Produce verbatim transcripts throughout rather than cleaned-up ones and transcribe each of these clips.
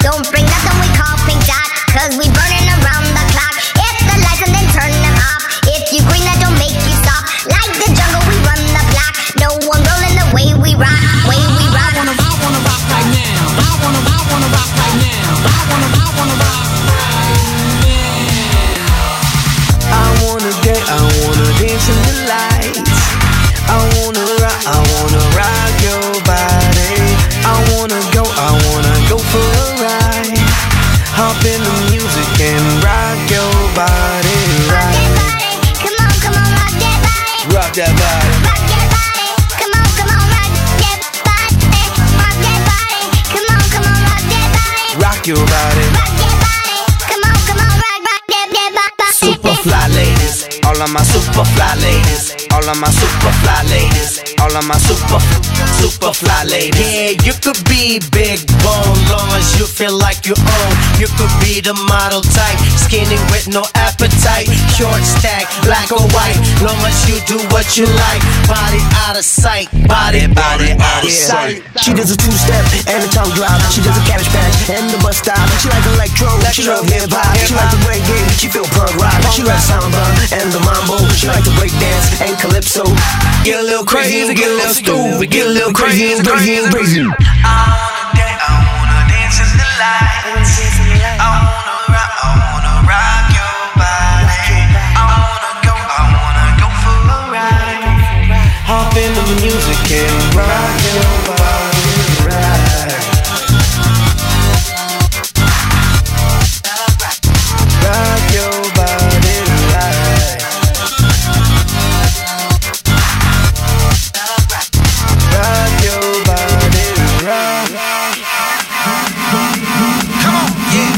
Don't bring nothing we call pink dot, cause we burning around the clock. Hit the lights and then turn them off. If you green, that don't make you stop. Like the jungle, we run the block. No one rolling the way we rock, way we rock. I wanna, I wanna rock right now. I wanna, I wanna rock right now. I wanna, I wanna rock right now. I wanna get, I wanna dance in the lights. I wanna rock, I wanna rock your body. I wanna go, I wanna go for a ride. Hop in the music and rock your body, Rock right? that body, come on, come on, rock that body. Rock that body. Rock that body, come on, come on, rock that body. Rock that body, come on, come on, rock that body. Rock your body. Rock that body, come on, come on, rock, rock that, that body. Super fly ladies, all of my super fly ladies, all of my super fly ladies, all of my super, super fly ladies. Yeah, you could be big bone, long as you feel like you own. You could be the model type, skinny with no appetite, short stack, black or white, long as you do what you like. Body out of sight, body, body out of sight. She does a two-step and a tongue drop. She does a cabbage patch and the bus stop. She like electro, she love hip-hop. She like the reggae, she feel punk rock. She like samba and the mambo. She like to break dance and calypso. Get a little crazy, get a little stupid, get a little crazy, crazy, crazy. I wanna dance, I wanna dance in the lights. I wanna rock, I wanna rock your body. I wanna go, I wanna go for a ride. Hop into the music and rock your body, right? Rock your body, right? Rock your body, right? Come on, yeah.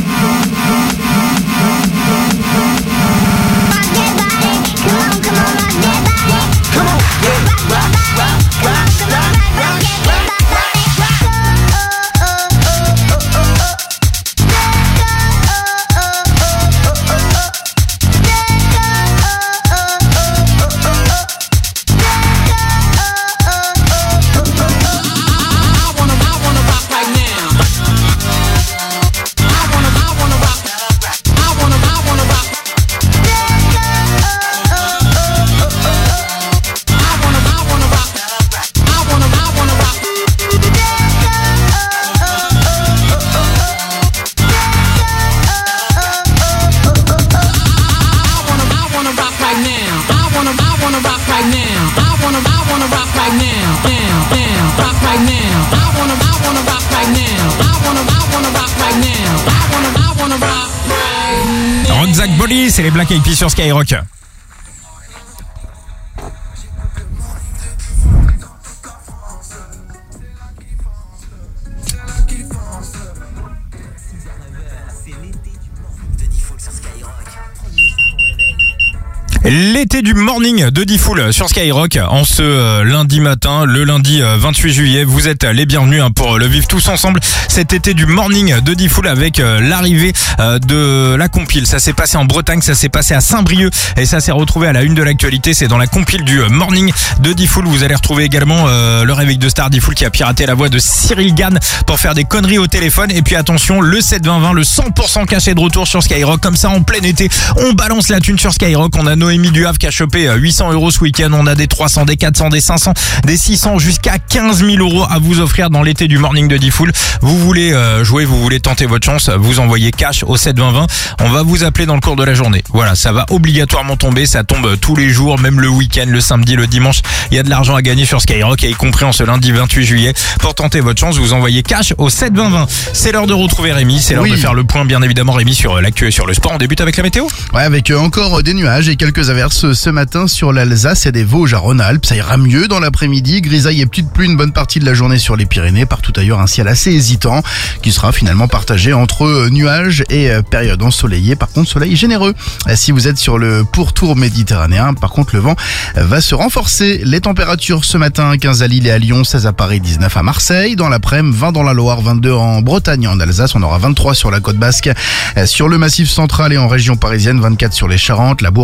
Rock that body, come on, come on, rock that body. Come on, yeah. Rock, rock, rock, rock, come on, rock, rock that body. Oh, oh, oh, oh, oh, oh. I wanna, I wanna rock right now. I wanna, I wanna rock. I wanna, I wanna rock. I wanna, I wanna rock. I wanna, I wanna rock. I wanna, I wanna rock right now. I wanna, I wanna rock right now. I wanna, I wanna rock right now. Now, now, rock right now. I wanna, I wanna rock right now. I wanna, I wanna rock right now. I wanna, I wanna rock right now. Ronzac Body, c'est les Black Eyed Peas sur Skyrock. L'été du morning de D-Fool sur Skyrock en ce euh, lundi matin, le lundi euh, vingt-huit juillet. Vous êtes les bienvenus hein, pour le vivre tous ensemble cet été du morning de D-Fool avec euh, l'arrivée euh, de la compile. Ça s'est passé en Bretagne, ça s'est passé à Saint-Brieuc et ça s'est retrouvé à la une de l'actualité. C'est dans la compile du euh, morning de D-Fool. Vous allez retrouver également euh, le réveil de star D-Fool qui a piraté la voix de Cyril Gann pour faire des conneries au téléphone. Et puis attention, le sept vingt vingt, le cent pour cent caché de retour sur Skyrock. Comme ça en plein été, on balance la thune sur Skyrock. On a Noémie du Havre qui a chopé huit cents euros ce week-end. On a des trois cents, des quatre cents, des cinq cents, des six cents jusqu'à quinze mille euros à vous offrir dans l'été du morning de D-Fool. Vous voulez euh, jouer, vous voulez tenter votre chance, vous envoyez cash au sept vingt vingt. On va vous appeler dans le cours de la journée. Voilà, ça va obligatoirement tomber. Ça tombe tous les jours, même le week-end, le samedi, le dimanche. Il y a de l'argent à gagner sur Skyrock, et y compris en ce lundi vingt-huit juillet. Pour tenter votre chance, vous envoyez cash au sept vingt vingt. C'est l'heure de retrouver Rémi. C'est l'heure Oui. de faire le point, bien évidemment, Rémi, sur l'actu et sur le sport. On débute avec la météo. Ouais, avec euh, encore des nuages et quelques averses ce matin sur l'Alsace et des Vosges à Rhône-Alpes. Ça ira mieux dans l'après-midi. Grisaille et petite pluie une bonne partie de la journée sur les Pyrénées. Partout ailleurs, un ciel assez hésitant qui sera finalement partagé entre euh, nuages et euh, période ensoleillée. Par contre, soleil généreux. Euh, Si vous êtes sur le pourtour méditerranéen, par contre, le vent euh, va se renforcer. Les températures ce matin, quinze à Lille et à Lyon, seize à Paris, dix-neuf à Marseille. Dans l'après-midi, vingt dans la Loire, vingt-deux en Bretagne et en Alsace. On aura vingt-trois sur la côte basque. Euh, Sur le massif central et en région parisienne, vingt-quatre sur les Charentes, la Bourgogne,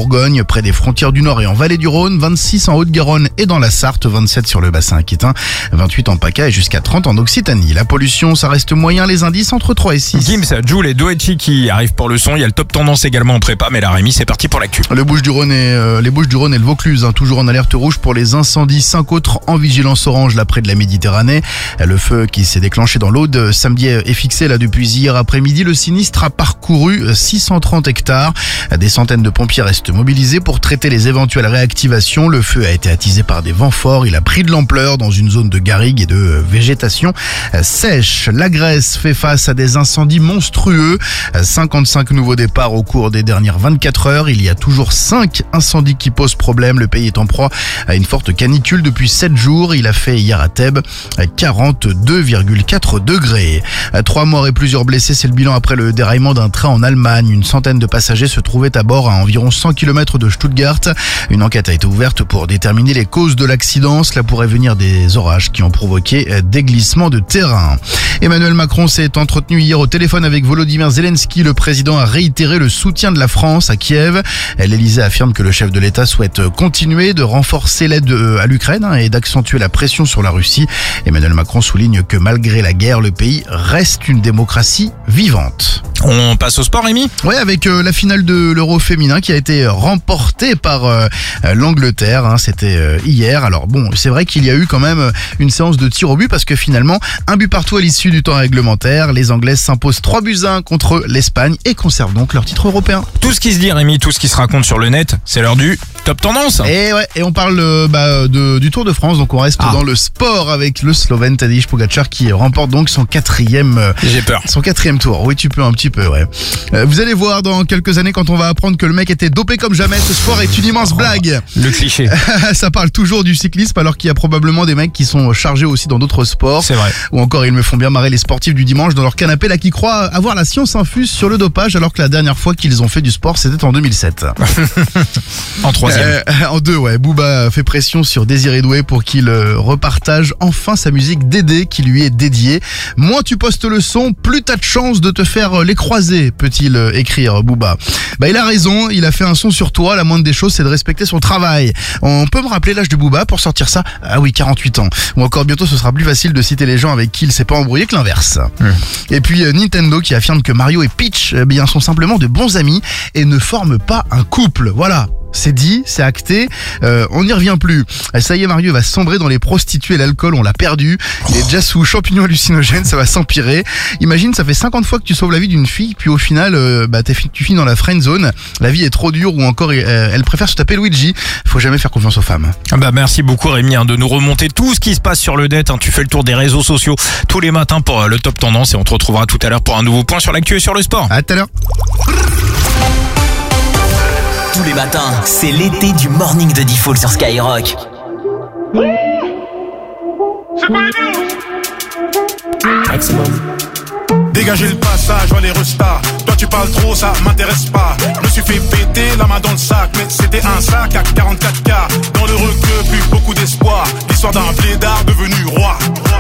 près des frontières du Nord et en vallée du Rhône, vingt-six en Haute-Garonne et dans la Sarthe, vingt-sept sur le bassin aquitain, vingt-huit en PACA et jusqu'à trente en Occitanie. La pollution, ça reste moyen, les indices entre trois et six. Gims, Jul et Doechi qui arrivent pour le son. Il y a le top tendance également en prépa, mais là Rémi, c'est parti pour l'actu. Le Bouches-du-Rhône et euh, les Bouches-du-Rhône et le Vaucluse, hein, toujours en alerte rouge pour les incendies. Cinq autres en vigilance orange là près de la Méditerranée. Le feu qui s'est déclenché dans l'Aude samedi est fixé là depuis hier après-midi. Le sinistre a parcouru six cent trente hectares. Des centaines de pompiers restent mobilisés pour traiter les éventuelles réactivations. Le feu a été attisé par des vents forts. Il a pris de l'ampleur dans une zone de garrigue et de végétation sèche. La Grèce fait face à des incendies monstrueux. cinquante-cinq nouveaux départs au cours des dernières vingt-quatre heures. Il y a toujours cinq incendies qui posent problème. Le pays est en proie à une forte canicule depuis sept jours. Il a fait hier à Thèbes quarante-deux virgule quatre degrés. Trois morts et plusieurs blessés, c'est le bilan après le déraillement d'un train en Allemagne. Une centaine de passagers se trouvaient à bord à environ cent kilomètres de Stuttgart. Une enquête a été ouverte pour déterminer les causes de l'accident. Cela pourrait venir des orages qui ont provoqué des glissements de terrain. Emmanuel Macron s'est entretenu hier au téléphone avec Volodymyr Zelensky. Le président a réitéré le soutien de la France à Kiev. L'Elysée affirme que le chef de l'État souhaite continuer de renforcer l'aide à l'Ukraine et d'accentuer la pression sur la Russie. Emmanuel Macron souligne que malgré la guerre, le pays reste une démocratie vivante. On passe au sport, Rémi ? Ouais, avec euh, la finale de l'Euro féminin qui a été remportée par euh, l'Angleterre. Hein, c'était euh, hier. Alors bon, c'est vrai qu'il y a eu quand même une séance de tir au but parce que finalement, un but partout à l'issue du temps réglementaire. Les Anglaises s'imposent trois buts à un contre l'Espagne et conservent donc leur titre européen. Tout ce qui se dit, Rémi, tout ce qui se raconte sur le net, c'est l'heure du top tendance. Et ouais, et on parle euh, bah, de, du Tour de France, donc on reste Ah. dans le sport avec le Slovène Tadej Pogačar qui remporte donc son quatrième, euh, J'ai peur. son quatrième tour. Oui, tu peux un petit peu, ouais. Euh, vous allez voir dans quelques années quand on va apprendre que le mec était dopé comme jamais. Ce sport est une immense blague. Le cliché. Ça parle toujours du cyclisme alors qu'il y a probablement des mecs qui sont chargés aussi dans d'autres sports. C'est vrai. Ou encore ils me font bien marrer les sportifs du dimanche dans leur canapé là qui croient avoir la science infuse sur le dopage alors que la dernière fois qu'ils ont fait du sport c'était en deux mille sept. En troisième. Euh, en deux, ouais. Booba fait pression sur Désiré Doué pour qu'il euh, repartage enfin sa musique Dédé qui lui est dédiée. Moins tu postes le son, plus t'as de chances de te faire euh, les croiser, peut-il euh, écrire Booba. Bah il a raison, il a fait un son sur toi, la moindre des choses c'est de respecter son travail. On peut me rappeler l'âge de Booba pour sortir ça? Ah oui, quarante-huit ans. Ou encore bientôt ce sera plus facile de citer les gens avec qui il s'est pas embrouillé que l'inverse. Mmh. Et puis euh, Nintendo qui affirme que Mario et Peach eh bien, sont simplement de bons amis et ne forment pas un couple. Voilà. C'est dit, c'est acté, euh, on n'y revient plus. Ça y est, Mario va sombrer dans les prostituées et l'alcool, on l'a perdu. Il est déjà sous champignons hallucinogènes, ça va s'empirer. Imagine, ça fait cinquante fois que tu sauves la vie d'une fille, puis au final, euh, bah, t'es, tu finis dans la friend zone. La vie est trop dure ou encore euh, elle préfère se taper Luigi. Faut jamais faire confiance aux femmes. Ah bah merci beaucoup Rémi hein, de nous remonter tout ce qui se passe sur le net. Hein. Tu fais le tour des réseaux sociaux tous les matins pour euh, le top tendance et on te retrouvera tout à l'heure pour un nouveau point sur l'actu et sur le sport. À tout à l'heure. Tous les matins, c'est l'été du morning de D-Fool sur Skyrock. Dégagez le passage, vois les restas. Toi tu parles trop, ça m'intéresse pas. Je me suis fait péter la main dans le sac, mais c'était un sac à quarante-quatre K. Dans le requeu, plus beaucoup d'espoir. L'histoire d'un blédard devenu roi.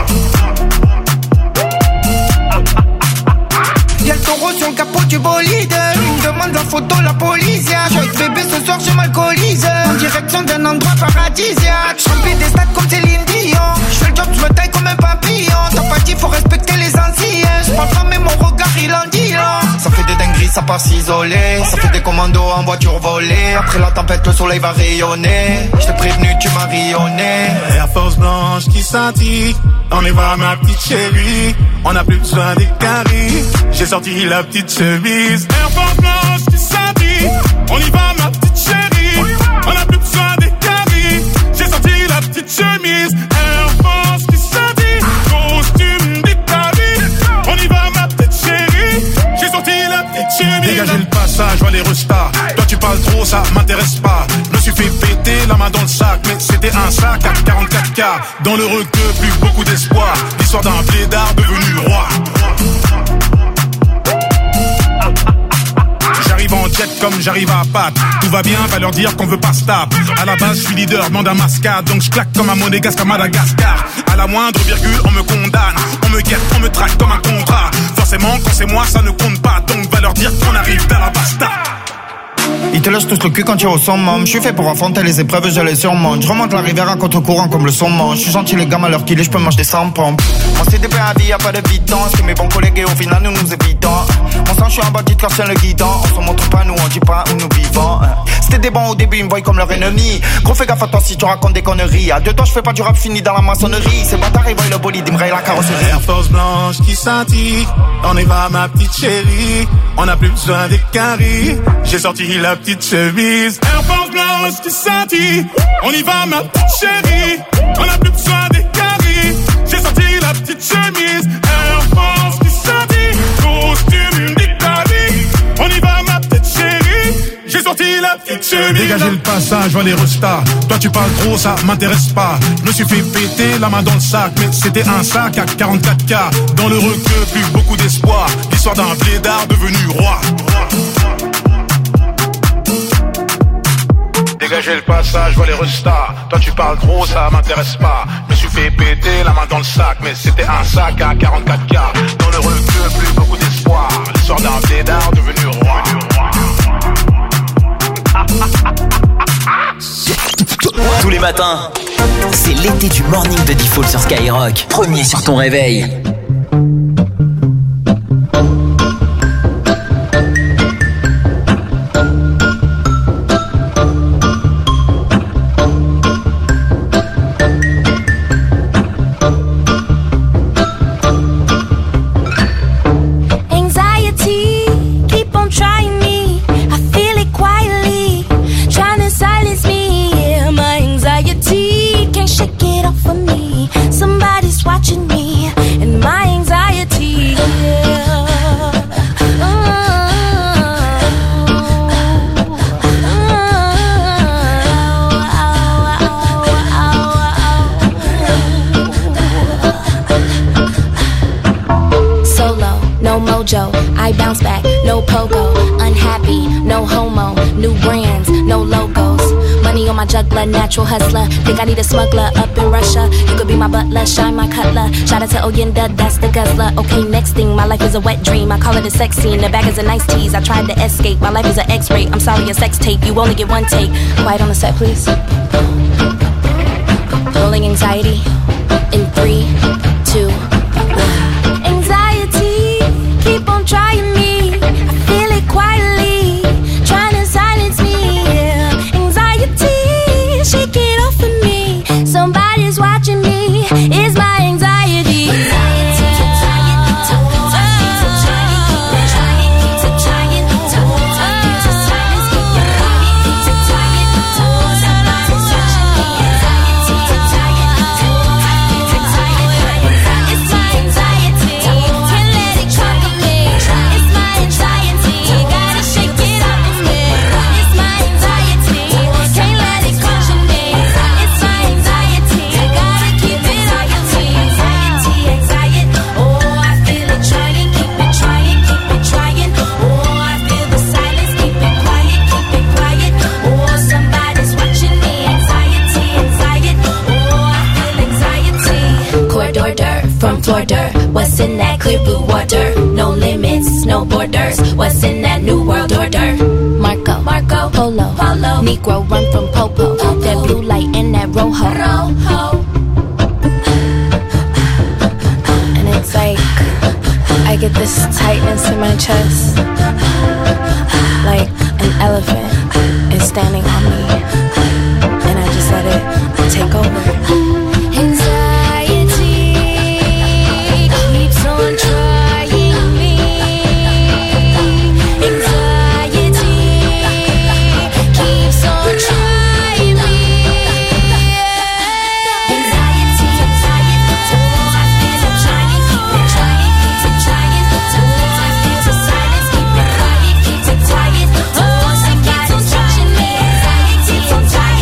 Y'a le taureau sur le capot du bolide. Il me demande la photo, la police. Je suis avec bébé ce soir, je m'alcoolise. En direction d'un endroit paradisiaque. Je remplis des stades comme Céline Dion. Je fais le job, je me taille comme un papillon. T'as pas dit, faut respecter les anciens. Je parle pas, mais mon regard il en dit long. Ça fait des dingueries, ça part s'isoler. Ça fait des commandos en voiture volée. Après la tempête, le soleil va rayonner. Je t'ai prévenu, tu m'as rayonné. Air Force blanche qui scintille. On y va ma petite chérie. On a plus besoin des caries. J'ai sorti la petite chemise. Air Force blanche qui scintille. On y va ma petite chérie. On a plus besoin des caries. J'ai sorti la petite chemise. Air Force qui scintille. Costume des caries. On y va ma petite chérie. J'ai sorti la petite chemise. Dégagez le passage, vois les restas. Toi tu parles trop, ça m'intéresse pas. Je me suis fait péter la main dans le sac, mais c'était un sac à quarante-quatre K. Dans le requeu, plus beaucoup d'espoir. L'histoire d'un blédard devenu roi. J'arrive en jet comme j'arrive à Pâques. Tout va bien, va leur dire qu'on veut pas stop. À la base, je suis leader, demande un mascade. Donc je claque comme un monégasque à Madagascar. À la moindre virgule, on me condamne. On me guette, on me traque comme un contrat. Forcément, quand c'est moi, ça ne compte pas. Donc va leur dire qu'on arrive vers la basta. Il te lèches tous le cul quand tu es au summum. Je suis fait pour affronter les épreuves, je les surmonte. Je remonte la rivière à contre-courant comme le saumon. Je suis gentil les gars, à l'heure qu'il est, je peux manger des sans pompes. On s'est dépêché à vie, y'a pas de vitance. C'est mes bons collègues et au final nous nous évitons. On sent je suis un bandit quand je tiens le guidon. On se montre pas, nous on dit pas où nous vivons. C'était des bons au début, ils me voient comme leur ennemi. Gros fais gaffe à toi si tu racontes des conneries. À deux temps je fais pas du rap fini dans la maçonnerie. Ces bâtards ils voient le bolide, ils me rayent la carrosserie. Air Force blanche qui scintille. On y va ma petite chérie. On a plus besoin des caries. J'ai sorti la petite chemise. Air Force blanche qui scintille. On y va ma petite chérie. On a plus besoin des caries. J'ai sorti la petite chemise. Air Force qui scintille. Costume d'Italie. On y va ma petite chérie. J'ai sorti la petite chemise. Dégagez le passage, vois les restas. Toi tu parles trop, ça m'intéresse pas. Je me suis fait péter la main dans le sac. Mais c'était un sac à quarante-quatre K. Dans le requeu, plus beaucoup d'espoir. L'histoire d'un blédard devenu roi. Dégagez le passage, vois les restas. Toi tu parles trop, ça m'intéresse pas. Je me suis fait péter la main dans le sac. Mais c'était un sac à quarante-quatre K. Dans le requeu, plus beaucoup d'espoir. L'histoire d'un blédard devenu roi. Tous les matins, c'est l'été du morning de Default sur Skyrock. Premier sur ton réveil. Watching me and my anxiety. Yeah. Solo, no mojo. I bounce back, no pogo. Unhappy, no homo. New brands, no logos. Money on my jug, blood, natural hustler. Think I need a smuggler up in Russia. You could be my butler, shine my cutler. Shout out to Oyenda, that's the guzzler. Okay, next thing, my life is a wet dream. I call it a sex scene, the bag is a nice tease. I tried to escape, my life is an X-ray. I'm sorry, a sex tape, you only get one take. Quiet on the set, please. Rolling anxiety in three, two, one. Anxiety, keep on trying me. I feel it quietly, trying to silence me. Yeah. Anxiety, shake it off of me. Somebody's watching me. It's my anxiety. From Florida, what's in that clear blue water? No limits, no borders. What's in that new world order? Marco, Marco, Polo, Polo. Negro run from Popo. Popo. That blue light and that rojo. Rojo. And it's like I get this tightness in my chest, like an elephant is standing on me, and I just let it take over. Trying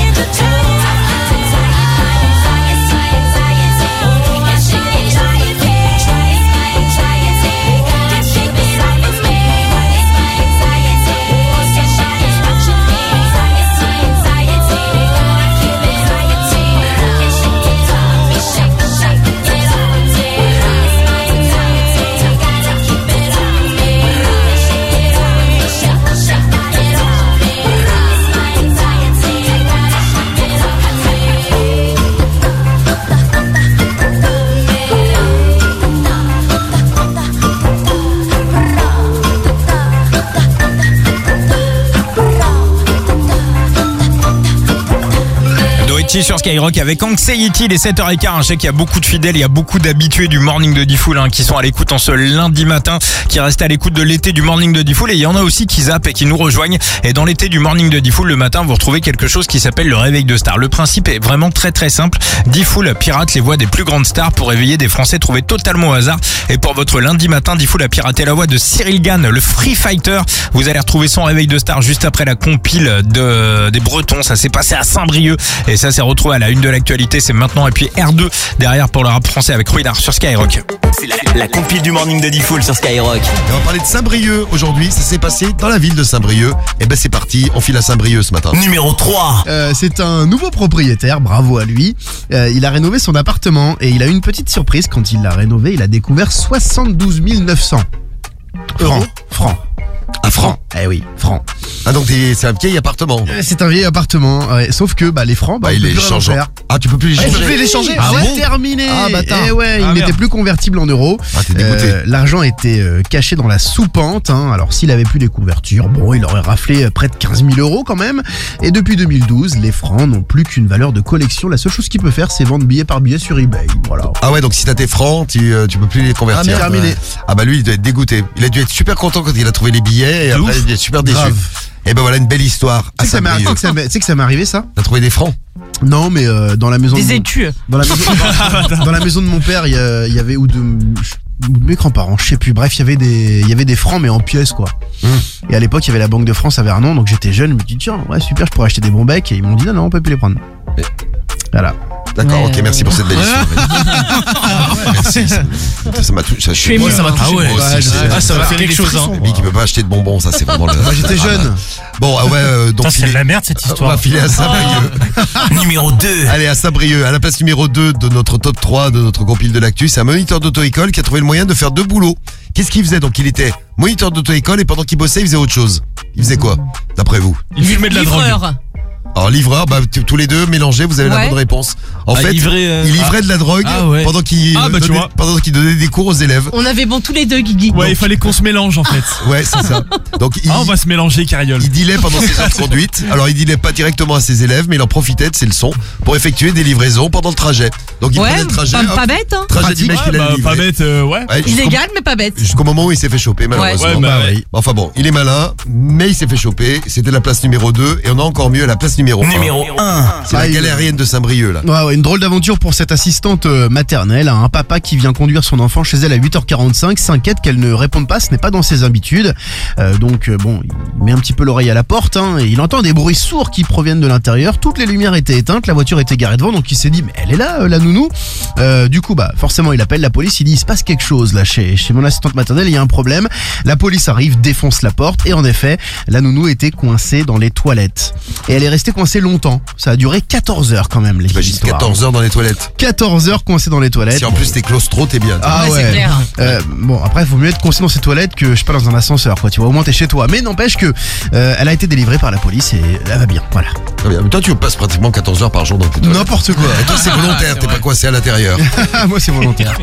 Avicii sur Skyrock avec Anxiety, les sept heures quinze. Je sais qu'il y a beaucoup de fidèles, il y a beaucoup d'habitués du Morning de Diffoul hein, qui sont à l'écoute en ce lundi matin, qui restent à l'écoute de l'été du Morning de Diffoul. Et il y en a aussi qui zappent et qui nous rejoignent. Et dans l'été du Morning de Diffoul, le matin, vous retrouvez quelque chose qui s'appelle le réveil de stars. Le principe est vraiment très très simple. Diffoul pirate les voix des plus grandes stars pour réveiller des Français trouvés totalement au hasard. Et pour votre lundi matin, Diffoul a piraté la voix de Cyril Gann, le Free Fighter. Vous allez retrouver son réveil de stars juste après la compile de, des Bretons. Ça s'est passé à Saint-Brieuc et ça s'est retrouvé à la une de l'actualité. C'est maintenant. Et puis R deux derrière pour le rap français avec Ruinard sur Skyrock. C'est la, la compile du Morning de Diffoul sur Skyrock. Et on va parler de Saint-Brieuc aujourd'hui. Ça s'est passé dans la ville de Saint-Brieuc. Et ben c'est parti, on file à Saint-Brieuc ce matin. Numéro trois. Euh, c'est un nouveau propriétaire, bravo à lui. Euh, il a rénové son appartement et il a eu une petite surprise quand il l'a rénové. Il a découvert soixante-douze mille neuf cents francs. Francs. Un franc. Eh oui, francs. Ah donc t'es- c'est un vieil appartement. Euh, C'est un vieil appartement, ouais. Sauf que bah, les francs, bah, Bah, on il peut est plus rien en changeant. faire. Ah tu peux plus les Ah, changer. je peux les changer. Ah c'est bon terminé. Ah, bâtard. Eh ouais, il Ah, n'était merde. plus convertible en euros. Ah t'es dégoûté. Euh, L'argent était euh, caché dans la soupente. Hein. Alors s'il avait plus les couvertures, bon, il aurait raflé euh, près de quinze mille euros quand même. Et depuis deux mille douze, les francs n'ont plus qu'une valeur de collection. La seule chose qu'il peut faire, c'est vendre billet par billet sur eBay. Voilà. Ah ouais, donc si t'as tes francs, tu, euh, tu peux plus les convertir. Ah, mais terminé. Ah bah lui, il doit être dégoûté. Il a dû être super content quand il a trouvé les billets et De après ouf. il est super déçu. Grave. Et ben voilà une belle histoire à Tu sais que ça m'est- tu sais Saint-Brieuc. que ça m'est- tu sais que ça m'est arrivé ça? T'as trouvé des francs? Non, mais euh, dans la maison. Des de mon- étus. Dans la maison, dans la maison de mon père, il y, a- il y avait ou de, ou de mes grands-parents, je sais plus. Bref, il y avait des, il y avait des francs mais en pièces quoi. Mmh. Et à l'époque, il y avait la Banque de France à Vernon, donc j'étais jeune. Je me dis tiens, ouais super, je pourrais acheter des bons becs. Et ils m'ont dit non non, on peut plus les prendre. Mais- Voilà. D'accord, Ouais, ok, merci pour cette belle ouais. histoire. Merci. Ça ça m'a touché. Je suis ému. ça m'a touché. Ah ouais. moi aussi, Ouais, je c'est- sais. Ah, ça va faire quelque chose hein. Lui qui peut pas acheter de bonbons, ça c'est vraiment le. Moi j'étais jeune. Bon, ah ouais, euh, donc Putain, c'est filer- de la merde cette on va histoire. filer à Saint-Brieuc. Numéro deux. Allez, à Saint-Brieuc, à la place numéro deux de notre top trois de notre compile de l'actu, c'est un moniteur d'auto-école qui a trouvé le moyen de faire deux boulots. Qu'est-ce qu'il faisait? Donc il était moniteur d'auto-école et pendant qu'il bossait, il faisait autre chose. Il faisait quoi, d'après vous? Il filmait de la drogue. Livreur. Alors livreur, bah t- tous les deux mélangés, vous avez la Ouais. bonne réponse. En Ah, fait, livrer, euh, il livrait de la drogue Ah ouais. pendant qu'il Ah, bah, tu donnait, vois. pendant qu'il donnait des cours aux élèves. On avait bon tous les deux, Guigui. Ouais, il fallait qu'on se mélange en fait. Ouais, c'est ça. Donc il, Ah, on va se mélanger, Cariole. il dealait pendant ses heures de conduite. Alors il dealait pas directement à ses élèves, mais il en profitait de ses leçons pour effectuer des livraisons pendant le trajet. Donc il Ouais, prenait le trajet, pas, hop, pas bête, hein. trajet du mec Ouais, qu'il bah, allait pas livrer. bête, euh, ouais. Ouais, jusqu'au- Illégal, mais pas bête. Jusqu'au moment où il s'est fait choper, malheureusement. Ouais, bah, oui. Enfin bon, il est malin, mais il s'est fait choper. C'était la place numéro deux et on a encore mieux à la place numéro un. Numéro un. C'est Ah, la il- galérienne de Saint-Brieuc, là. Ouais, ouais, une drôle d'aventure pour cette assistante euh, maternelle, hein. Un papa qui vient conduire son enfant chez elle à huit heures quarante-cinq s'inquiète qu'elle ne réponde pas, ce n'est pas dans ses habitudes. Euh, donc euh, bon, il met un petit peu l'oreille à la porte hein, et il entend des bruits sourds qui proviennent de l'intérieur. Toutes les lumières étaient éteintes, la voiture était garée devant, donc il s'est dit mais elle est là, euh, la nounou. Euh, du coup bah forcément il appelle la police, il dit il se passe quelque chose là chez, chez mon assistante maternelle, il y a un problème. La police arrive, défonce la porte et en effet la nounou était coincée dans les toilettes. Et elle est restée coincée longtemps, ça a duré quatorze heures quand même les T'imagines histoires. quatorze heures dans les toilettes. quatorze heures coincée dans les toilettes. Si en plus t'es claustro, t'es bien. Ah Ouais, ouais. c'est clair. Euh, bon après il vaut mieux être coincé dans ses toilettes que je sais pas dans un ascenseur quoi. Tu vois au moins t'es chez toi. Mais n'empêche que euh, elle a été délivrée par la police et elle va bien. Voilà. Très bien. Mais toi, tu passes pratiquement quatorze heures par jour dans tes toilettes. N'importe quoi. Et toi, c'est volontaire, t'es pas coincé à l'intérieur. Moi c'est volontaire.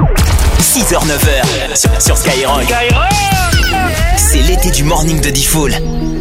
six heures neuf heures sur, sur Skyrock. C'est l'été du Morning de Diffoul.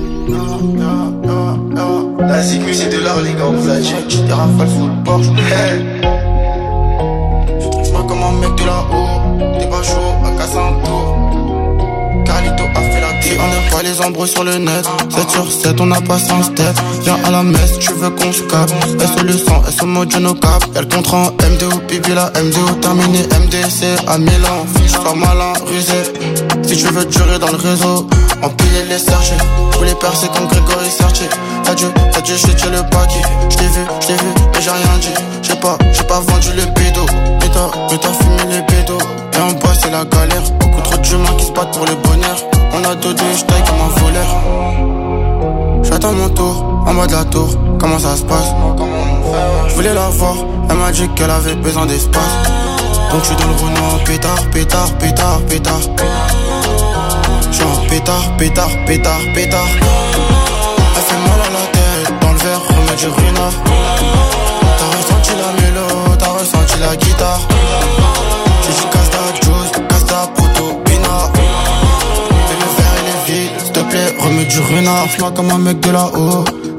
La zigouille c'est de l'or les gars, on la check, des rafales full Porsche. Hey. Je trouve pas comme un mec de là-haut, t'es pas chaud à casser un tour. Carlito a fait la vie, on n'aime pas les embrouilles sur le net. sept sur sept, on a passé un step. Viens à la messe, tu veux qu'on se capte. S O le sang, S O mode no cap. Y'a le contrat en M D O, pipi la M D O terminé, M D C à Milan. Fiche pas malin, rusé. Si tu veux durer dans le réseau, empiler les sergés. Tous les percer comme Grégory Sertier. T'as dû, t'as dû jeter le paquet. J't'ai vu, j't'ai vu, mais j'ai rien dit. J'ai pas, j'ai pas vendu le bédo. Mais t'as, mais t'as fumé les bédos. Et en bas c'est la galère. Beaucoup trop d'humains qui se battent pour le bonheur. On a deux deux, j'taille comme un voleur. J'attends mon tour, en mode la tour. Comment ça se passe? Je voulais la voir, elle m'a dit qu'elle avait besoin d'espace. Donc j'suis dans le Renault, pétard, pétard, pétard, pétard. J'suis en pétard, pétard, pétard, pétard. Elle fait mal à la tête, dans le verre, remets du ruinard. T'as ressenti la mélo, t'as ressenti la guitare. J'ai dit casse ta juice, casse ta proto, pinard. Fais le verre et les vides, s'il te plaît, remets du ruinard. Fais-moi comme un mec de là-haut,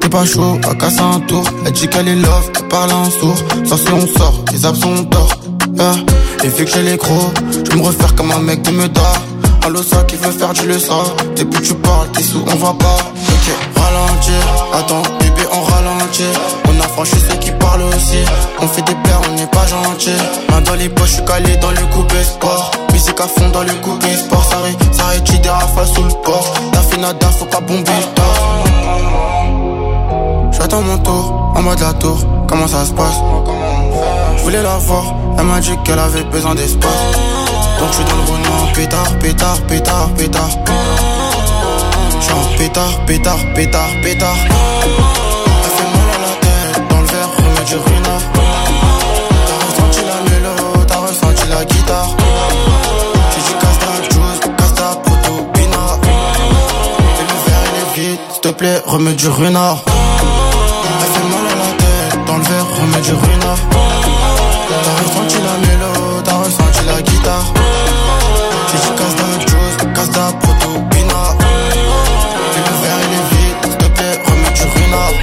t'es pas chaud, à casser un tour. Elle dit qu'elle est love, elle parle en sourd. Ça si on sort, les absents d'or. Yeah. Et vu que j'ai les crocs, je me refaire comme un mec de Meda. Allo ça qui veut faire du le ça. Depuis tu parles, t'es sous, on va pas. Ok, ralentir, attends, bébé on ralentit. On a franchi ceux qui parlent aussi. On fait des paires, on n'est pas gentil. Main dans les poches, je suis calé dans le coupé sport. Musique à fond dans le coupé sport. Ça ré, ça rétire des rafales sous le port. T'as fait nada, faut pas bomber le torse. J'attends mon tour, en mode la tour. Comment ça se passe? Je voulais la voir, elle m'a dit qu'elle avait besoin d'espace. Donc je suis dans le Renault, pétard, pétard, pétard, pétard. J'suis en pétard, pétard, pétard, pétard. Elle fait mal à la tête, dans le verre, remets du renard. T'as ressenti la mélo, t'as ressenti la guitare. J'ai dit casse ta juice, casse ta proto, bina. Et le verre il est vide, s'il te plaît, remets du renard. Elle fait mal à la tête, dans le verre, remets du renard. T'as ressenti la mélo, t'as ressenti la guitare. J'ai dit casse ta juice, casse ta proto, bina. Et le verre il est vide, s'il te plaît, remets du renard.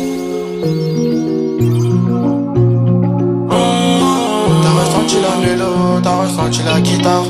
T'as ressenti la mélo, t'as ressenti la guitare.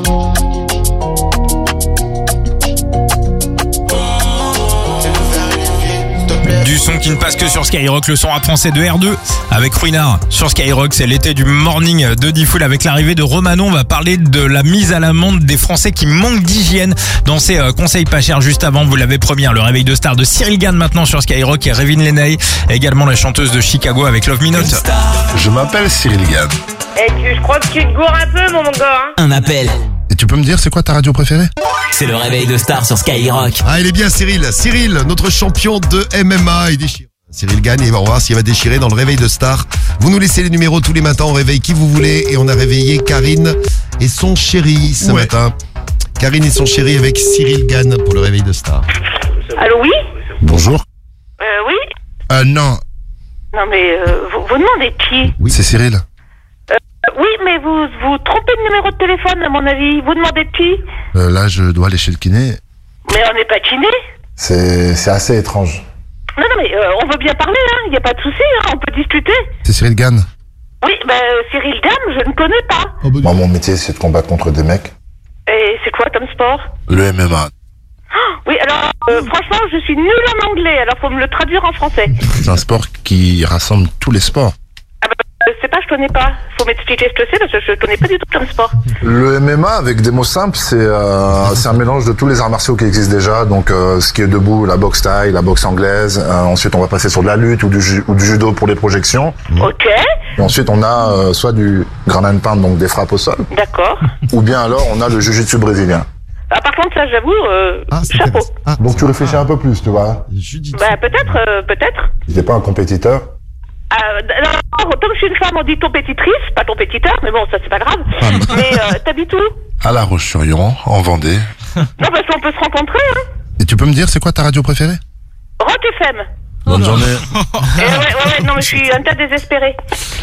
Du son qui ne passe que sur Skyrock, le son rap français de R deux avec Ruinard sur Skyrock. C'est l'été du morning de D-Fool avec l'arrivée de Romano. On va parler de la mise à l'amende des Français qui manquent d'hygiène dans ces euh, conseils pas chers. Juste avant, vous l'avez promis, hein, le réveil de star de Cyril Gann maintenant sur Skyrock et Révin Lenay, également la chanteuse de Chicago avec Love Me Not. Je m'appelle Cyril Gann. Et tu, je crois que tu te gourres un peu, mon gars. Hein. Un appel. Et tu peux me dire c'est quoi ta radio préférée? C'est le réveil de star sur Skyrock. Ah, il est bien Cyril. Cyril, notre champion de M M A, il déchire. Cyril gagne et on va voir s'il va déchirer dans le réveil de star. Vous nous laissez les numéros tous les matins, on réveille qui vous voulez et on a réveillé Karine et son chéri ce Ouais. matin. Karine et son chéri avec Cyril Gann pour le réveil de star. Allô, oui? Bonjour. Euh, oui? Euh, non, Non, mais euh, vous, vous demandez qui? oui. C'est Cyril. Euh, oui, mais vous vous trompez de numéro de téléphone, à mon avis. Vous demandez qui? Euh, là, je dois aller chez le kiné. Mais on n'est pas kiné. C'est, c'est assez étrange. Non, non, mais euh, on veut bien parler, hein. Il n'y a pas de souci, hein. On peut discuter. C'est Cyril Gann. Oui, ben, Cyril Gann, je ne connais pas. Moi, mon métier, c'est de combattre contre des mecs. Et c'est quoi comme sport? Le M M A. Oui, alors, euh, franchement, je suis nulle en anglais, alors faut me le traduire en français. C'est un sport qui rassemble tous les sports. Ah bah, je sais pas, je connais pas. Faut m'expliquer ce que c'est, parce que je connais pas du tout comme sport. Le M M A, avec des mots simples, c'est euh, c'est un mélange de tous les arts martiaux qui existent déjà. Donc, euh, ce qui est debout, la boxe thaï, la boxe anglaise. Euh, ensuite, on va passer sur de la lutte ou du, ju- ou du judo pour les projections. Ok, Et ensuite, on a euh, soit du ground and pound, donc des frappes au sol. d'accord. Ou bien alors, on a le jiu-jitsu brésilien. Ah, par contre, ça, j'avoue, euh, chapeau. Donc, tu réfléchis un peu plus, tu vois. Bah, peut-être, euh, peut-être. T'es pas un compétiteur. Euh, alors, comme je suis une femme, on dit compétitrice, pas compétiteur, mais bon, ça, c'est pas grave. Mais euh, t'habites où? À La Roche-sur-Yon, en Vendée. Non, parce qu'on peut se rencontrer, hein. Et tu peux me dire, c'est quoi ta radio préférée? Rock F M. Bonne journée. Eh ouais, ouais, ouais, non, mais je suis un tas désespéré.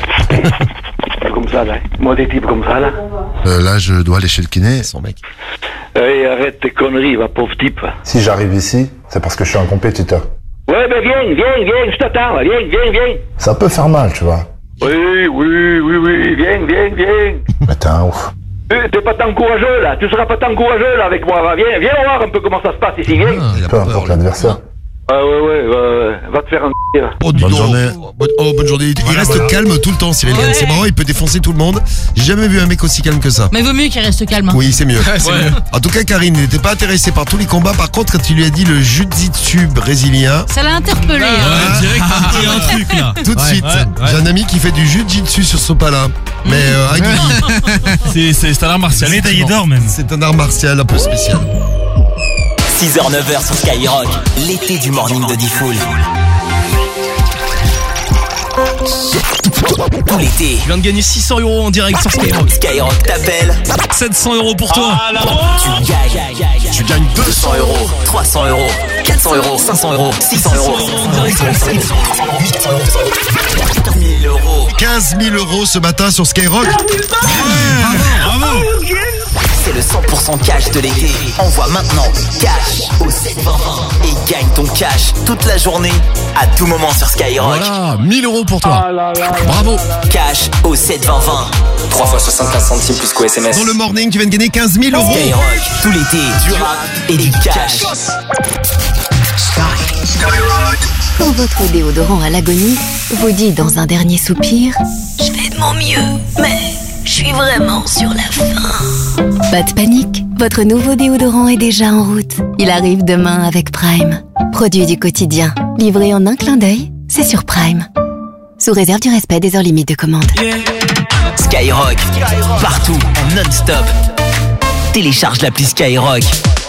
Comme ça, là. Moi, des types comme ça, là. Euh, là, je dois aller chez le kiné. Son mec. Hey, arrête tes conneries, va, pauvre type. Si j'arrive ici, c'est parce que je suis un compétiteur. Ouais, ben viens, viens, viens, je t'attends, là. Viens, viens, viens. Ça peut faire mal, tu vois. Oui, oui, oui, oui, viens, viens, viens. Mais t'es un ouf. Euh, T'es pas tant courageux, là. Tu seras pas tant courageux, là, avec moi. Va, viens, viens voir un peu comment ça se passe ici, viens. Peu importe l'adversaire. Ah, ouais, ouais, ouais, va te faire un là. Oh, dis Bonne donc. journée. Bonne- Oh, bonne journée. Il reste calme tout le temps, Cyril Gann. C'est marrant, il peut défoncer tout le monde. J'ai jamais vu un mec aussi calme que ça. Mais vaut mieux qu'il reste calme. hein. Oui, c'est mieux. C'est mieux. En tout cas, Karine n'était pas intéressée par tous les combats. Par contre, quand il lui a dit le jiu-jitsu brésilien, Ça l'a interpellé. hein. direct, il y a un truc là. tout de Ouais, suite, ouais, ouais. j'ai un ami qui fait du jiu-jitsu sur son palin. Mais euh, un guigui. C'est c'est un art martial. Médaillé d'or même. C'est un art martial un peu spécial. six heures neuf heures sur Skyrock, l'été du morning de D-Fool. Tout l'été. Je viens de gagner six cents euros en direct sur Skyrock. Skyrock t'appelle. sept cents euros pour toi. Tu gagnes. Tu gagnes deux cents euros, trois cents euros, quatre cents euros, cinq cents euros, six cents euros. mille euros. quinze mille euros ce matin sur Skyrock. Bravo. C'est c'est le cent pour cent cash de l'été. Envoie maintenant cash au sept vingt vingt et gagne ton cash toute la journée, à tout moment sur Skyrock. Voilà, mille euros pour toi. Bravo. Cash au sept vingt vingt. trois fois soixante-quinze centimes plus qu'au S M S. Dans le morning, tu viens de gagner quinze mille euros. Skyrock, tout l'été, du rap et du cash. Quand votre déodorant à l'agonie vous dit dans un dernier soupir « Je fais de mon mieux, mais je suis vraiment sur la fin ». Pas de panique, votre nouveau déodorant est déjà en route. Il arrive demain avec Prime. Produit du quotidien, livré en un clin d'œil, c'est sur Prime. Sous réserve du respect des heures limites de commande. Skyrock, partout, en non-stop. Télécharge l'appli Skyrock.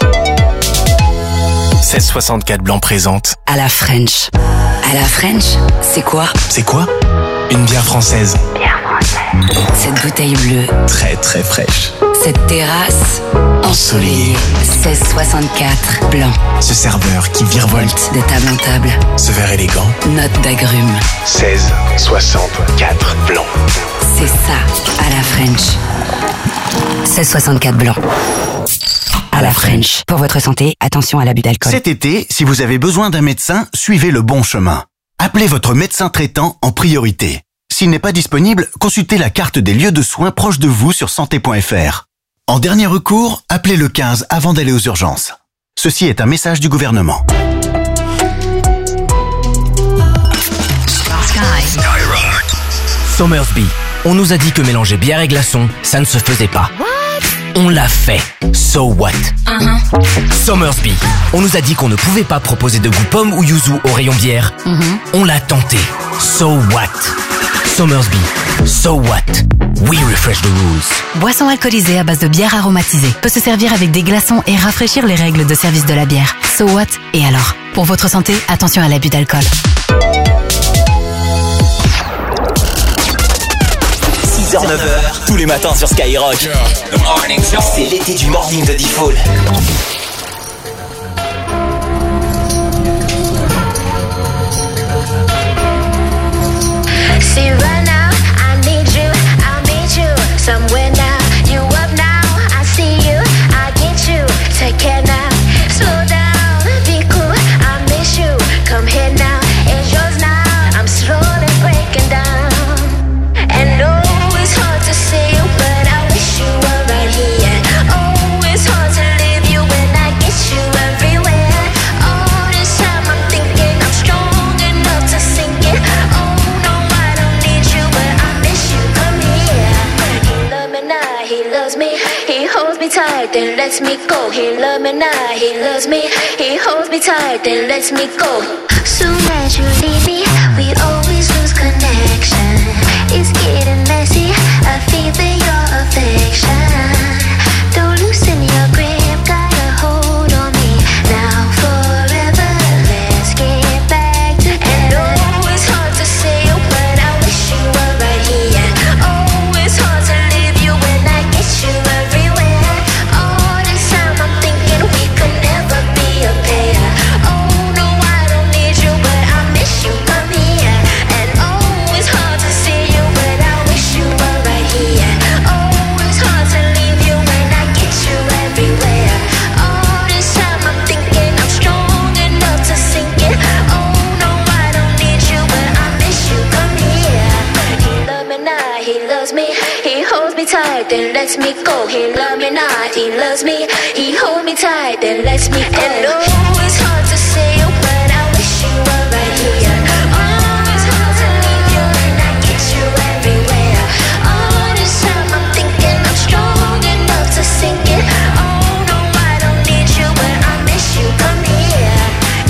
seize soixante-quatre Blanc présente À la French. À la French, c'est quoi? C'est quoi? Une bière française. Bière française. Cette bouteille bleue. Très très fraîche. Cette terrasse ensoleillée. seize soixante-quatre Blanc. Ce serveur qui virevolte de table en table. Ce verre élégant. Note d'agrumes. seize soixante-quatre Blanc. C'est ça, à la French. seize soixante-quatre Blanc. À la French. Pour votre santé, attention à l'abus d'alcool. Cet été, si vous avez besoin d'un médecin, suivez le bon chemin. Appelez votre médecin traitant en priorité. S'il n'est pas disponible, consultez la carte des lieux de soins proches de vous sur santé point f r. En dernier recours, appelez le quinze avant d'aller aux urgences. Ceci est un message du gouvernement. Somersby. On nous a dit que mélanger bière et glaçons, ça ne se faisait pas. On l'a fait. So what? Uh-huh. Somersby. On nous a dit qu'on ne pouvait pas proposer de goût pomme ou yuzu au rayon bière. Uh-huh. On l'a tenté. So what? Somersby. So what? We refresh the rules. Boisson alcoolisée à base de bière aromatisée peut se servir avec des glaçons et rafraîchir les règles de service de la bière. So what? Et alors? Pour votre santé, attention à l'abus d'alcool. six heures neuf heures, tous les matins sur Skyrock. The Morning Show. C'est l'été du morning de D-Fool. See right now, I need you, I'll meet you somewhere now. You up now, I see you, I get you. Take care now, slow down, be cool, I miss you. Come here now, it's yours now. I'm slowly breaking down. And oh, it's hard to see you, but I wish you were right here. Oh, it's hard to leave you when I get you everywhere. All this time I'm thinking I'm strong enough to sink it. Oh, he loves me, he holds me tight, then lets me go. He loves me now, he loves me, he holds me tight, then lets me go. Soon as you leave me, we always lose connection. It's getting messy, I feel that your affection. Don't loosen your grip, got a hold on me. Now forever, let's get back together. And oh, it's hard to say, but I wish you were right here. Oh, it's hard to leave you when I get you everywhere. All this time I'm thinking we could never be a pair. Oh no, I don't need you, but I miss you. Come here. And oh, it's hard to see you, but I wish you were right here. Oh, it's hard to leave you when I get you everywhere. All this time I'm thinking I'm strong enough to sink it. Oh no, I don't need you, but I miss you. Come here. He loves me now, he loves me, he holds me tight, then lets me go. He loves me now, he loves me, he holds me tight, then lets me go. And oh, it's hard to say, but I wish you were right here. Oh, it's hard to leave you when I get you everywhere. All this time I'm thinking I'm strong enough to sink it. Oh no, I don't need you, but I miss you. Come here.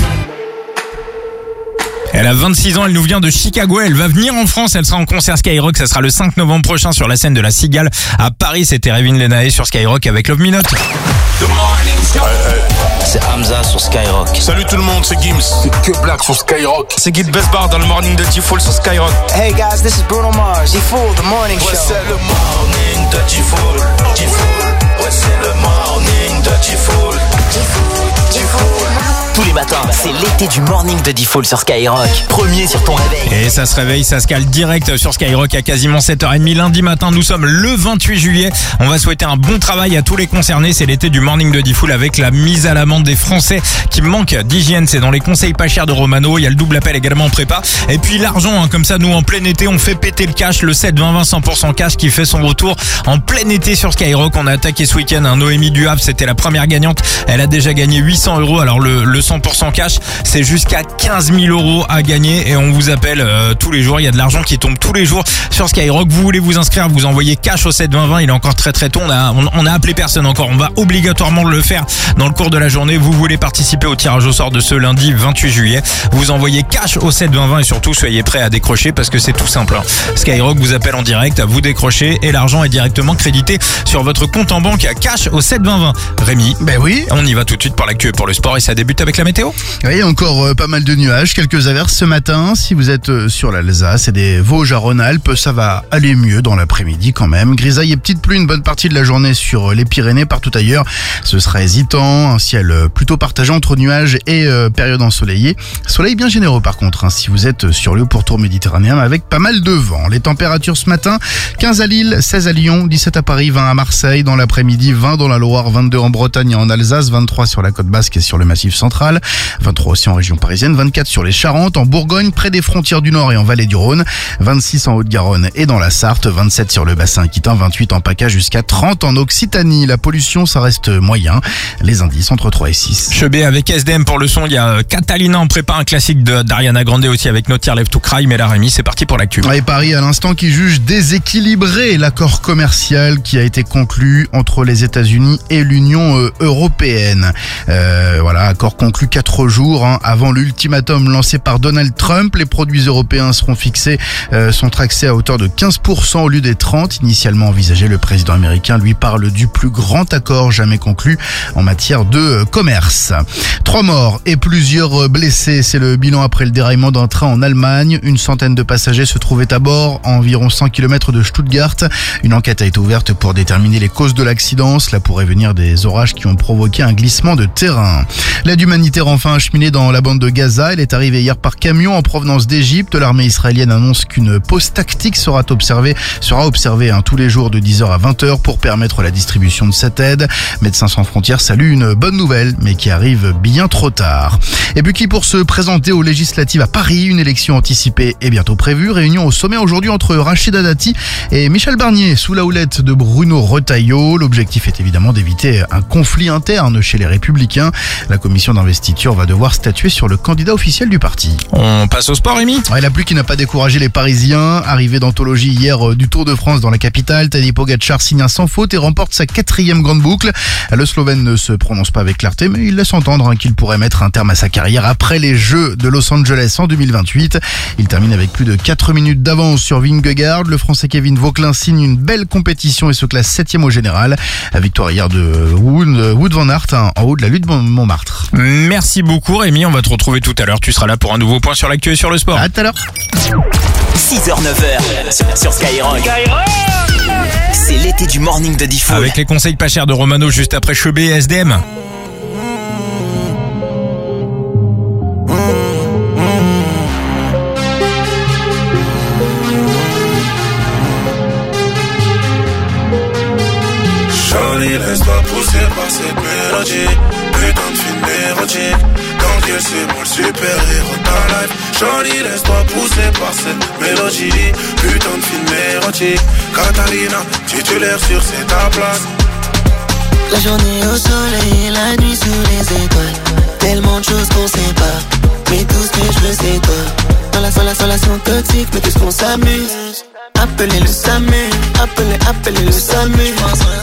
Elle a vingt-six ans, elle nous vient de Chicago, elle va venir en France, elle sera en concert Skyrock, ça sera le cinq novembre prochain sur la scène de la Cigale à Paris. C'était Révin Lenae sur Skyrock avec Love Me Not. C'est Hamza sur Skyrock. Salut tout le monde, c'est Gims. C'est que Black sur Skyrock. C'est Guy Besbar dans le morning de D-Fool sur Skyrock. Hey guys, this is Bruno Mars. D-Fool, the morning show. Ouais, c'est le morning de D-Fool. D-Fool. Ouais, c'est le morning de D-Fool. Tous les matins matin. C'est l'été du morning de D-Fool sur Skyrock. Premier sur ton réveil. Et ça se réveille, ça se cale direct sur Skyrock à quasiment sept heures trente lundi matin. Nous sommes le vingt-huit juillet. On va souhaiter un bon travail à tous les concernés. C'est l'été du morning de D-Fool avec la mise à l'amende des Français qui manquent d'hygiène. C'est dans les conseils pas chers de Romano. Il y a le double appel également en prépa. Et puis l'argent, hein, comme ça, nous en plein été, on fait péter le cash. Le sept vingt vingt cent pour cent cash qui fait son retour en plein été sur Skyrock. On a attaqué ce week-end un Noémie Duhavre. C'était la première gagnante. Elle a déjà gagné huit cents euros. Alors le, le cent pour cent cash, c'est jusqu'à quinze mille euros à gagner. Et on vous appelle euh, tous les jours. Il y a de l'argent qui tombe tous les jours sur Skyrock. Vous voulez vous inscrire, vous envoyez cash au sept vingt vingt. Il est encore très très tôt. On a, on, on a appelé personne encore. On va obligatoirement le faire dans le cours de la journée. Vous voulez participer au tirage au sort de ce lundi vingt-huit juillet. Vous envoyez cash au sept vingt vingt et surtout soyez prêts à décrocher parce que c'est tout simple. Skyrock vous appelle en direct, vous décrochez et l'argent est directement crédité sur votre compte en banque à cash au sept vingt vingt. Rémi, ben oui. On y va tout de suite pour l'actu et pour le sport et ça débute avec la météo. Oui, encore euh, pas mal de nuages, quelques averses ce matin. Si vous êtes euh, sur l'Alsace et des Vosges à Rhône-Alpes, ça va aller mieux dans l'après-midi quand même. Grisaille et petite pluie une bonne partie de la journée sur euh, les Pyrénées, partout ailleurs. Ce sera hésitant, un ciel euh, plutôt partagé entre nuages et euh, période ensoleillée. Soleil bien généreux par contre, hein, si vous êtes sur le pourtour méditerranéen avec pas mal de vent. Les températures ce matin, quinze à Lille, seize à Lyon, dix-sept à Paris, vingt à Marseille. Dans l'après-midi, vingt dans la Loire, vingt-deux en Bretagne et en Alsace, vingt-trois sur la côte basque et sur le massif central, vingt-trois aussi en région parisienne, vingt-quatre sur les Charentes, en Bourgogne, près des frontières du Nord et en vallée du Rhône, vingt-six en Haute-Garonne et dans la Sarthe, vingt-sept sur le bassin aquitain, vingt-huit en PACA jusqu'à trente en Occitanie. La pollution, ça reste moyen. Les indices entre trois et six. Chebet avec S D M pour le son. Il y a Catalina en prépa, un classique de d'Ariana Grande aussi avec No Tear Left to Cry. Mais là, Rémi, c'est parti pour l'actu. Et Paris à l'instant qui juge déséquilibré l'accord commercial qui a été conclu entre les États-Unis et l'Union euh, européenne. Euh, voilà, accord conclu quatre jours hein, avant l'ultimatum lancé par Donald Trump. Les produits européens seront fixés, euh, sont taxés à hauteur de quinze pour cent au lieu des trente initialement envisagés. Le président américain lui parle du plus grand accord jamais conclu en matière de commerce. Trois morts et plusieurs blessés, c'est le bilan après le déraillement d'un train en Allemagne. Une centaine de passagers se trouvaient à bord à environ cent kilomètres de Stuttgart. Une enquête a été ouverte pour déterminer les causes de l'accident. Cela pourrait venir des orages qui ont provoqué un glissement de terrain. L'aide humanitaire enfin acheminée dans la bande de Gaza. Elle est arrivée hier par camion en provenance d'Égypte. L'armée israélienne annonce qu'une pause tactique sera observée, sera observée hein, tous les jours de dix heures à vingt heures pour permettre la distribution de cette aide. Médecins sans frontières salue une bonne nouvelle, mais qui arrive bien trop tard. Et puis qui pour se présenter aux législatives à Paris, une élection anticipée est bientôt prévue. Réunion au sommet aujourd'hui entre Rachida Dati et Michel Barnier sous la houlette de Bruno Retailleau. L'objectif est évidemment d'éviter un conflit interne chez les Républicains. La commission d'investiture va devoir statuer sur le candidat officiel du parti. On passe au sport, Rémi. Ouais, la pluie qui n'a pas découragé les Parisiens. Arrivé d'anthologie hier euh, du Tour de France dans la capitale, Tadej Pogacar signe un sans faute et remporte sa quatrième grande boucle. Le Slovène ne se prononce pas avec clarté, mais il laisse entendre hein, qu'il pourrait mettre un terme à sa carrière après les Jeux de Los Angeles en deux mille vingt-huit. Il termine avec plus de quatre minutes d'avance sur Vingegaard. Le Français Kevin Vauquelin signe une belle compétition et se classe septième au général. La victoire hier de Wood, Wood van Aert hein, en haut de la lutte de Montmartre. Merci beaucoup Rémi, on va te retrouver tout à l'heure. Tu seras là pour un nouveau point sur l'actu et sur le sport. À tout à l'heure. six heures neuf heures sur, sur Skyrock. C'est l'été du morning de D-Fool. Avec les conseils pas chers de Romano juste après Chebet et S D M. Shawty, laisse-toi pousser par cette mélodie. Putain de film érotique. Tant qu'elle c'est moi le super-héros de ta life. Shawty, laisse-toi pousser par cette mélodie. Putain de film érotique. Catalina, titulaire sur c'est ta place. La journée au soleil, la nuit sous les étoiles. Tellement de choses qu'on sait pas, mais tout ce que je veux c'est toi. Dans la seule relation toxique, mais tout ce qu'on s'amuse. Appelez le SAMU, appelez, appelez le SAMU.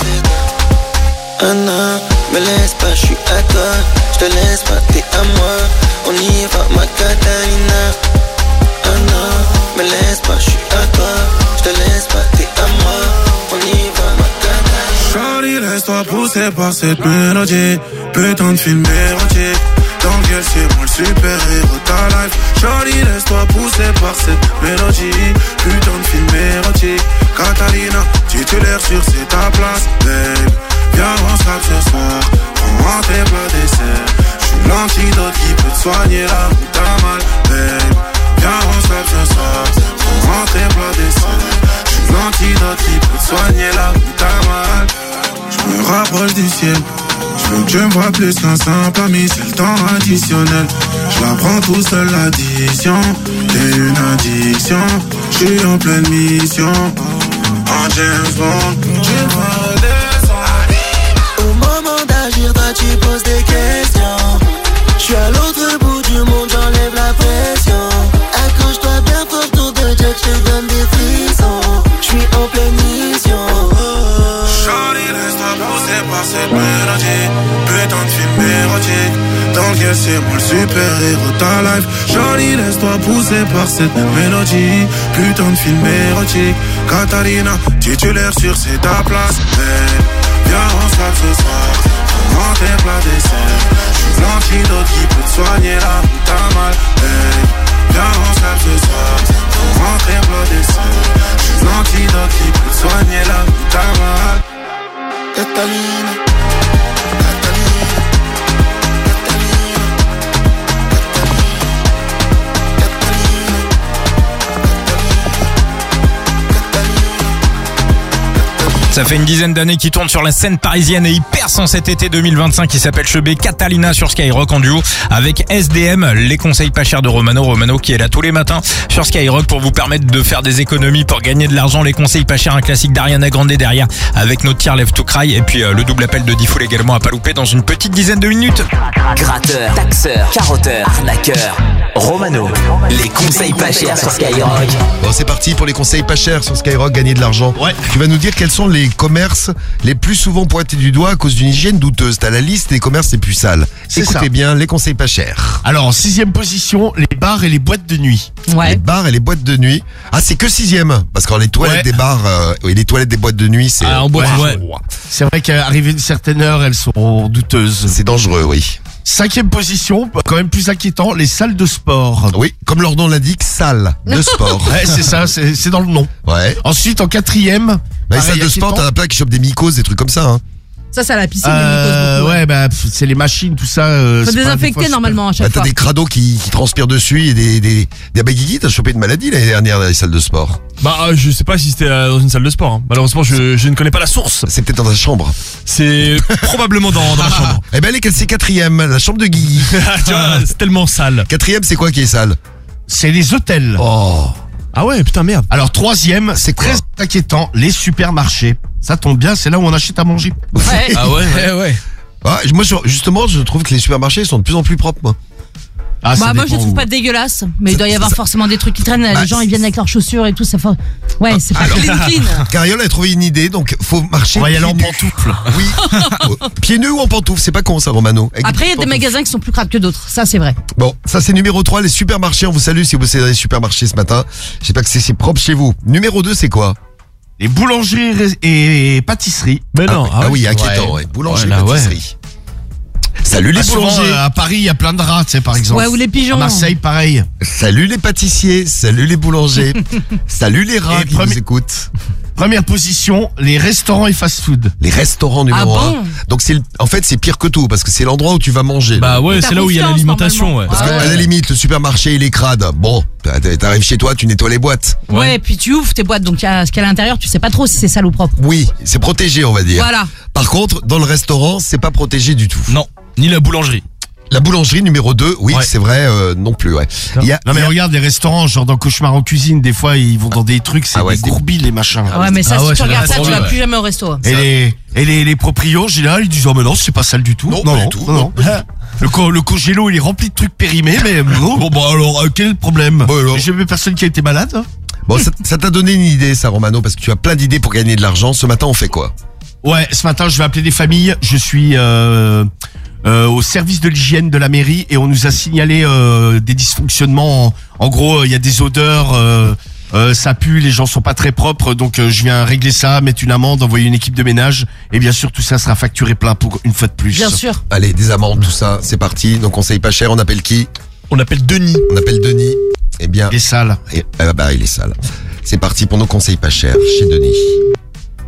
Anna, me laisse pas, je suis à toi. Je te laisse pas, t'es à moi. On y va, ma Catalina. Anna, me laisse pas, je suis à toi. Je te laisse pas, t'es à moi. On y va, ma Catalina. Shawty, laisse-toi pousser par cette mélodie. Putain de film érotique. Dans quel c'est moi le super-héros de ta life. Shawty, laisse-toi pousser par cette mélodie. Putain de film érotique. Catalina, titulaire sur c'est ta place, babe. Viens, on se rappe ce soir. Prends-moi tes plats dessert. J'suis l'antidote qui peut te soigner là où t'as mal, babe. Viens, on se lève ce soir, pour rentrer plat dessert. J'suis l'antidote qui peut te soigner là où t'as mal. J'me rapproche du ciel, j'veux que tu me vois plus qu'un simple ami, c'est le temps additionnel. J'la prends tout seul l'addition, t'es une addiction. J'suis en pleine mission, en James Bond. Tu me redescends. Au moment d'agir, toi tu poses des questions. J'suis à l'autre bout du monde, j'enlève la pression. Accroche-toi bien fort, tour de jet, j'te donne des frissons. J'suis en pleine mission. Charlie, laisse-toi pousser par cette mélodie. Putain de film érotique, dans lequel c'est moi le super-héros de ta life. Charlie, laisse-toi pousser par cette mélodie. Putain de film érotique, Catalina, titulaire sur c'est ta place. Hey, viens on se lave ce soir, prends tes plats dessert. J'suis l'antidote qui peut te soigner là où t'as mal. Hey, viens on se lave ce soir, prends tes plats dessert. J'suis l'antidote qui peut te soigner là où t'as mal. Catalina, Ça fait une dizaine d'années qu'il tourne sur la scène parisienne et il perce en cet été deux mille vingt-cinq. Il s'appelle Chebet, Catalina sur Skyrock en duo avec S D M, les conseils pas chers de Romano. Romano qui est là tous les matins sur Skyrock pour vous permettre de faire des économies, pour gagner de l'argent. Les conseils pas chers, un classique d'Ariana Grande derrière avec notre tiers Left to Cry et puis euh, le double appel de D-Fool également à pas louper dans une petite dizaine de minutes. Gratteur, taxeur, carotteur, arnaqueur, Romano, les conseils pas chers sur Skyrock. Bon, c'est parti pour les conseils pas chers sur Skyrock, gagner de l'argent. Ouais. Tu vas nous dire quels sont les commerces les plus souvent pointés du doigt à cause d'une hygiène douteuse. T'as la liste des commerces les plus sales. C'est Écoutez ça. bien, les conseils pas chers. Alors, en sixième position, les bars et les boîtes de nuit. Les Ouais. bars et les boîtes de nuit. Ah, c'est que sixième. Parce que les toilettes Ouais. des bars euh, et les toilettes des boîtes de nuit, c'est... Ah, en boîte, ouais. C'est vrai qu'à arriver une certaine heure, elles sont douteuses. C'est dangereux, oui. Cinquième position, quand même plus inquiétant, les salles de sport. Oui, comme leur nom l'indique, salle de sport. Ouais, c'est ça, c'est c'est dans le nom. Ouais. Ensuite, en quatrième, Bah, les pareil, salles de sport, inquiétant. t'en as plein qui chopent des mycoses, des trucs comme ça. Hein. Ça, c'est à la piscine. Euh, les mycoses, beaucoup, ouais, bah, pff, c'est les machines, tout ça. Euh, Faut c'est pas des désinfecter fois super- normalement à Bah, chaque t'as fois. des crados qui, qui transpirent dessus et des, des, des abagigis. T'as chopé une maladie l'année dernière dans les salles de sport. Bah, euh, je sais pas si c'était euh, dans une salle de sport. Hein. Malheureusement, je, je ne connais pas la source. C'est peut-être dans ta chambre. C'est probablement dans, dans ma chambre. Eh ben, elle est c'est quatrième, la chambre de Guigui. Tu vois, c'est tellement sale. Quatrième, c'est quoi qui est sale? C'est les hôtels. Oh. Ah ouais, putain, merde. Alors, troisième, c'est quoi très inquiétant, les supermarchés. Ça tombe bien, c'est là où on achète à manger. Ouais. Ah ouais, ouais. ouais. Ah, moi, je- justement, je trouve que les supermarchés sont de plus en plus propres, moi. Ah, ça Bah, moi, je dépend les trouve où. pas dégueulasses, mais il doit y Ça- avoir ça- forcément des trucs qui traînent. Bah, les gens, ils viennent avec leurs chaussures et tout. Ça fait... Ouais, c'est pas Alors- clean, clean. Cariole a trouvé une idée, donc faut marcher. On va y aller en pieds nus. pantoufles. Oui. Oh, pieds nus ou en pantoufles, c'est pas con ça, Romano. Avec Après, il y a des pantoufles. magasins qui sont plus crades que d'autres. Ça, c'est vrai. Bon, ça c'est numéro trois, les supermarchés. On vous salue si vous bossez dans les supermarchés ce matin. J'espère que c'est si propre chez vous. Numéro deux, c'est quoi? Les boulangeries et et pâtisseries. Mais non, ah, oui, inquiétant, ouais. Boulangerie, Ouais, là, ouais. pâtisserie. Salut les Ah, souvent, boulangers. euh, à Paris, il y a plein de rats, tu sais, par exemple. Ouais, ou les pigeons. À Marseille, pareil. Salut les pâtissiers. Salut les boulangers. Salut les rats Et qui premier- nous écoutent. Première position, les restaurants et fast-food. Les restaurants numéro Ah un. bon Donc c'est le- en fait c'est pire que tout parce que c'est l'endroit où tu vas manger. Bah ouais, T'as c'est là où il y a confiance, l'alimentation, ouais. normalement. Parce que Ah à ouais. la limite le supermarché il est crade. Bon, t'arrives chez toi, tu nettoies les boîtes. Ouais, et puis tu ouvres tes boîtes, donc il y a ce qu'il y a à l'intérieur, tu sais pas trop si c'est sale ou propre. Oui, c'est protégé on va dire. Voilà. Par contre, dans le restaurant, c'est pas protégé du tout. Non, ni la boulangerie. La boulangerie numéro deux, oui, Ouais. c'est vrai, euh, non plus, ouais. Il y a, Non mais il y a- regarde les restaurants, genre dans Cauchemar en cuisine, des fois ils vont dans des trucs, c'est Ah ouais, des c'est- gourbis les machins. Ouais, mais ça, Ah ouais, si tu ça a regardes l'air ça, tu trop vas bien, plus jamais au resto. Et les, et les, les proprios, en général, ils disent, oh mais non, c'est pas sale du tout. Non, pas du tout, non, pas Le, co le congélo, il est rempli de trucs périmés, mais non. Bon, bah alors, euh, quel est le problème? Bon, alors. J'ai vu personne qui a été malade. hein. Bon, ça ça t'a donné une idée ça Romano parce que tu as plein d'idées pour gagner de l'argent. Ce matin, on fait quoi? Ouais, ce matin, je vais appeler des familles. Je suis euh, euh, au service de l'hygiène de la mairie et on nous a signalé euh, des dysfonctionnements. En, en gros, il y a des odeurs, euh, euh, ça pue, les gens sont pas très propres. Donc, euh, je viens régler ça, mettre une amende, envoyer une équipe de ménage. Et bien sûr, tout ça sera facturé plein pour une fois de plus. Bien sûr. Allez, des amendes, tout ça, c'est parti. Donc conseil pas cher, on appelle qui? On appelle Denis. On appelle Denis. Eh bien, Les salles. et, ah bah il est sale. C'est parti pour nos conseils pas chers chez Denis.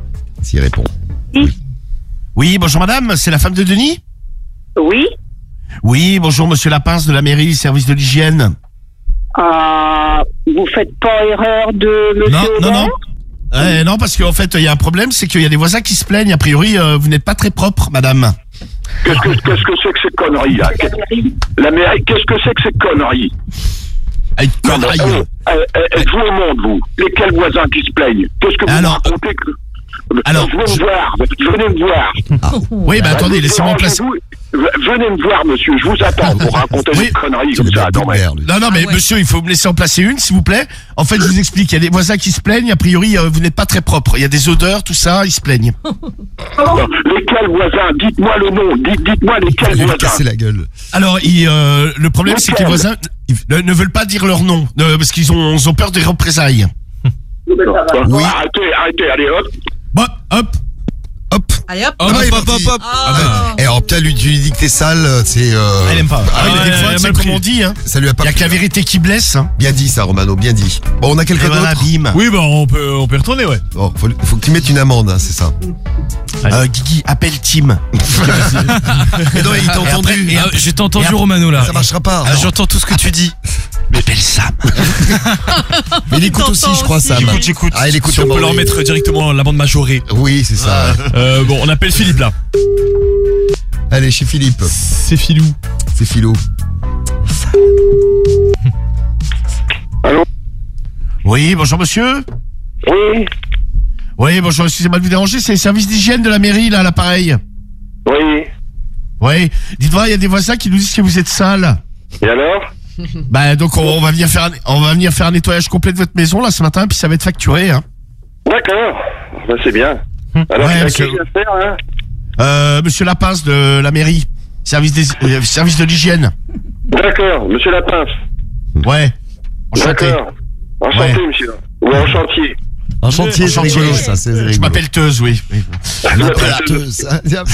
S'il répond. Oui, bonjour madame, c'est la femme de Denis? Oui. Oui, bonjour, monsieur Lapince de la mairie, service de l'hygiène. Ah, vous faites pas erreur de monsieur Non, non, Hébert non. Euh, non, parce qu'en fait, il y a un problème, c'est qu'il y a des voisins qui se plaignent. A priori, euh, vous n'êtes pas très propre, madame. Qu'est-ce que qu'est-ce que c'est que ces conneries là? La mairie, qu'est-ce que c'est que ces conneries? Une connerie. Euh, euh, euh, Êtes-vous au monde, vous? Lesquels voisins qui se plaignent? Qu'est-ce que vous Alors, me racontez que... alors, venez me je- voir, venez me voir. Ah. Oui, bah attendez, Vous laissez-moi en place. dérangez-vous. Venez me voir, monsieur, je vous attends pour raconter Oui. des conneries comme ça. Non, mais... Non, non, mais monsieur, il faut me laisser en placer une, s'il vous plaît. En fait, je vous explique, il y a des voisins qui se plaignent. A priori, euh, vous n'êtes pas très propre. Il y a des odeurs, tout ça, ils se plaignent. Lesquels voisins? Dites-moi le nom. Dites, dites-moi lesquels voisins. casser la gueule. Alors, il, euh, le problème, c'est que les voisins ils ne, ne veulent pas dire leur nom, euh, parce qu'ils ont, ils ont peur des représailles. Oui. Arrêtez, arrêtez, allez hop. Bon, hop. Hop. Allez hop. Ah, bah, il est parti. Ah, bah, Et alors, putain, lui, tu lui dis que t'es sale, c'est. Euh... Elle aime pas. Ah, mais des ouais, fois, elle a c'est mal comme pris. on dit, hein. Ça lui a pas Il y a plu. que la vérité qui blesse. Hein. Bien dit, ça, Romano, bien dit. Bon, on a quelqu'un Et voilà, d'autre. bim. Oui, bah on peut, on peut y retourner, ouais. Bon, faut, faut que tu mettes une amende, hein, c'est ça. Euh, Guigui, appelle Tim. Mais non, il t'a Et après- entendu. et, euh, je t'ai entendu, Et après- Romano, là. Ça marchera pas. Ah, j'entends tout ce que tu dis. Appelle Sam. Mais il écoute aussi, je crois, Sam. J'écoute, j'écoute. Ah, il écoute Si on le peut leur morning. mettre directement la bande majorée. Oui, c'est ça. Euh, bon, on appelle Philippe là. Allez, chez Philippe. C'est Philou. C'est Philo. Oui, bonjour monsieur. Oui, Oui, bonjour, excusez-moi de vous déranger, c'est le service d'hygiène de la mairie, là, à l'appareil. oui. Oui, dites-moi, il y a des voisins qui nous disent que vous êtes sale. Et alors? Bah, donc on, on va venir faire un, on va venir faire un nettoyage complet de votre maison, là, ce matin, puis ça va être facturé, hein. D'accord. Ben, c'est bien. Alors, Ouais, à qui monsieur- je viens faire, hein? Euh, monsieur Lapince de la mairie, service des, euh, service de l'hygiène. D'accord, monsieur Lapince. Ouais. Enchanté. D'accord. Enchanté, Ouais. monsieur. Ou en chantier. Un chantier, c'est Enchanté. rigolo, ça, c'est rigolo. Je m'appelle Teuse, oui. oui. L'appellateuse.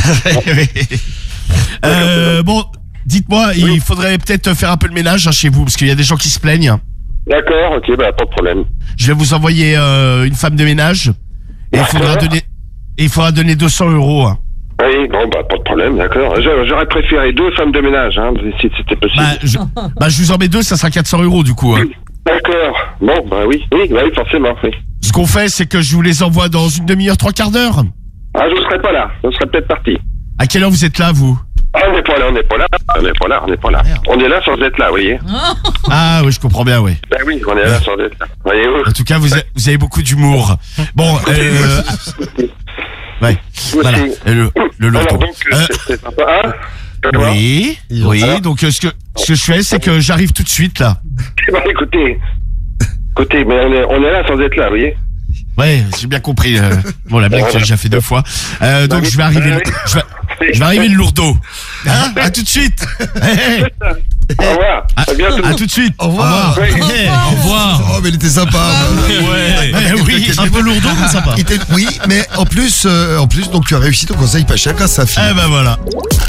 euh, bon, dites-moi, il faudrait peut-être faire un peu de ménage hein, chez vous, parce qu'il y a des gens qui se plaignent. D'accord, ok, bah, pas de problème. Je vais vous envoyer euh, une femme de ménage, et il faudra donner, et il faudra donner deux cents euros. Hein. Oui, bon, bah, pas de problème, d'accord. J'a- J'aurais préféré deux femmes de ménage, hein, si c'était possible. Bah je, bah, je vous en mets deux, ça sera quatre cents euros du coup. Hein. D'accord. Bon, bah oui, oui, bah oui, forcément, oui. Ce qu'on fait, c'est que je vous les envoie dans une demi-heure, trois quarts d'heure. Ah, je serais pas là, je serais peut-être parti. À quelle heure vous êtes là, vous? Ah, on n'est pas là, on n'est pas là, on n'est pas là, on n'est pas là. On est là sans être là, vous voyez. Ah oui, je comprends bien, oui. Ben oui, on est là sans être là. Voyez-vous. En tout cas, vous, a- vous avez beaucoup d'humour. Bon, euh... ouais, voilà, le, le loto. Alors, donc, euh, Euh, c'est- c'est sympa, hein? D'accord. oui, oui, Alors donc euh, ce que, ce que je fais, c'est que j'arrive tout de suite, là. Bah, écoutez, écoutez, mais on est, on est là sans être là, vous voyez. Ouais, j'ai bien compris. euh, bon, la blague, j'ai déjà fait deux fois. Euh, donc, je vais arriver, le- je vais, je vais arriver le lourdeau. Hein, à tout de suite. Hey, hey. Au revoir. À, À bientôt. à tout de suite. Au revoir. Oui. Hey, au revoir. Oh, mais il était sympa. Ouais, eh oui, un peu lourdeau, mais sympa. Il était- oui, mais en plus, euh, en plus, donc tu as réussi ton conseil pas cher grâce à sa fille. Eh ben voilà.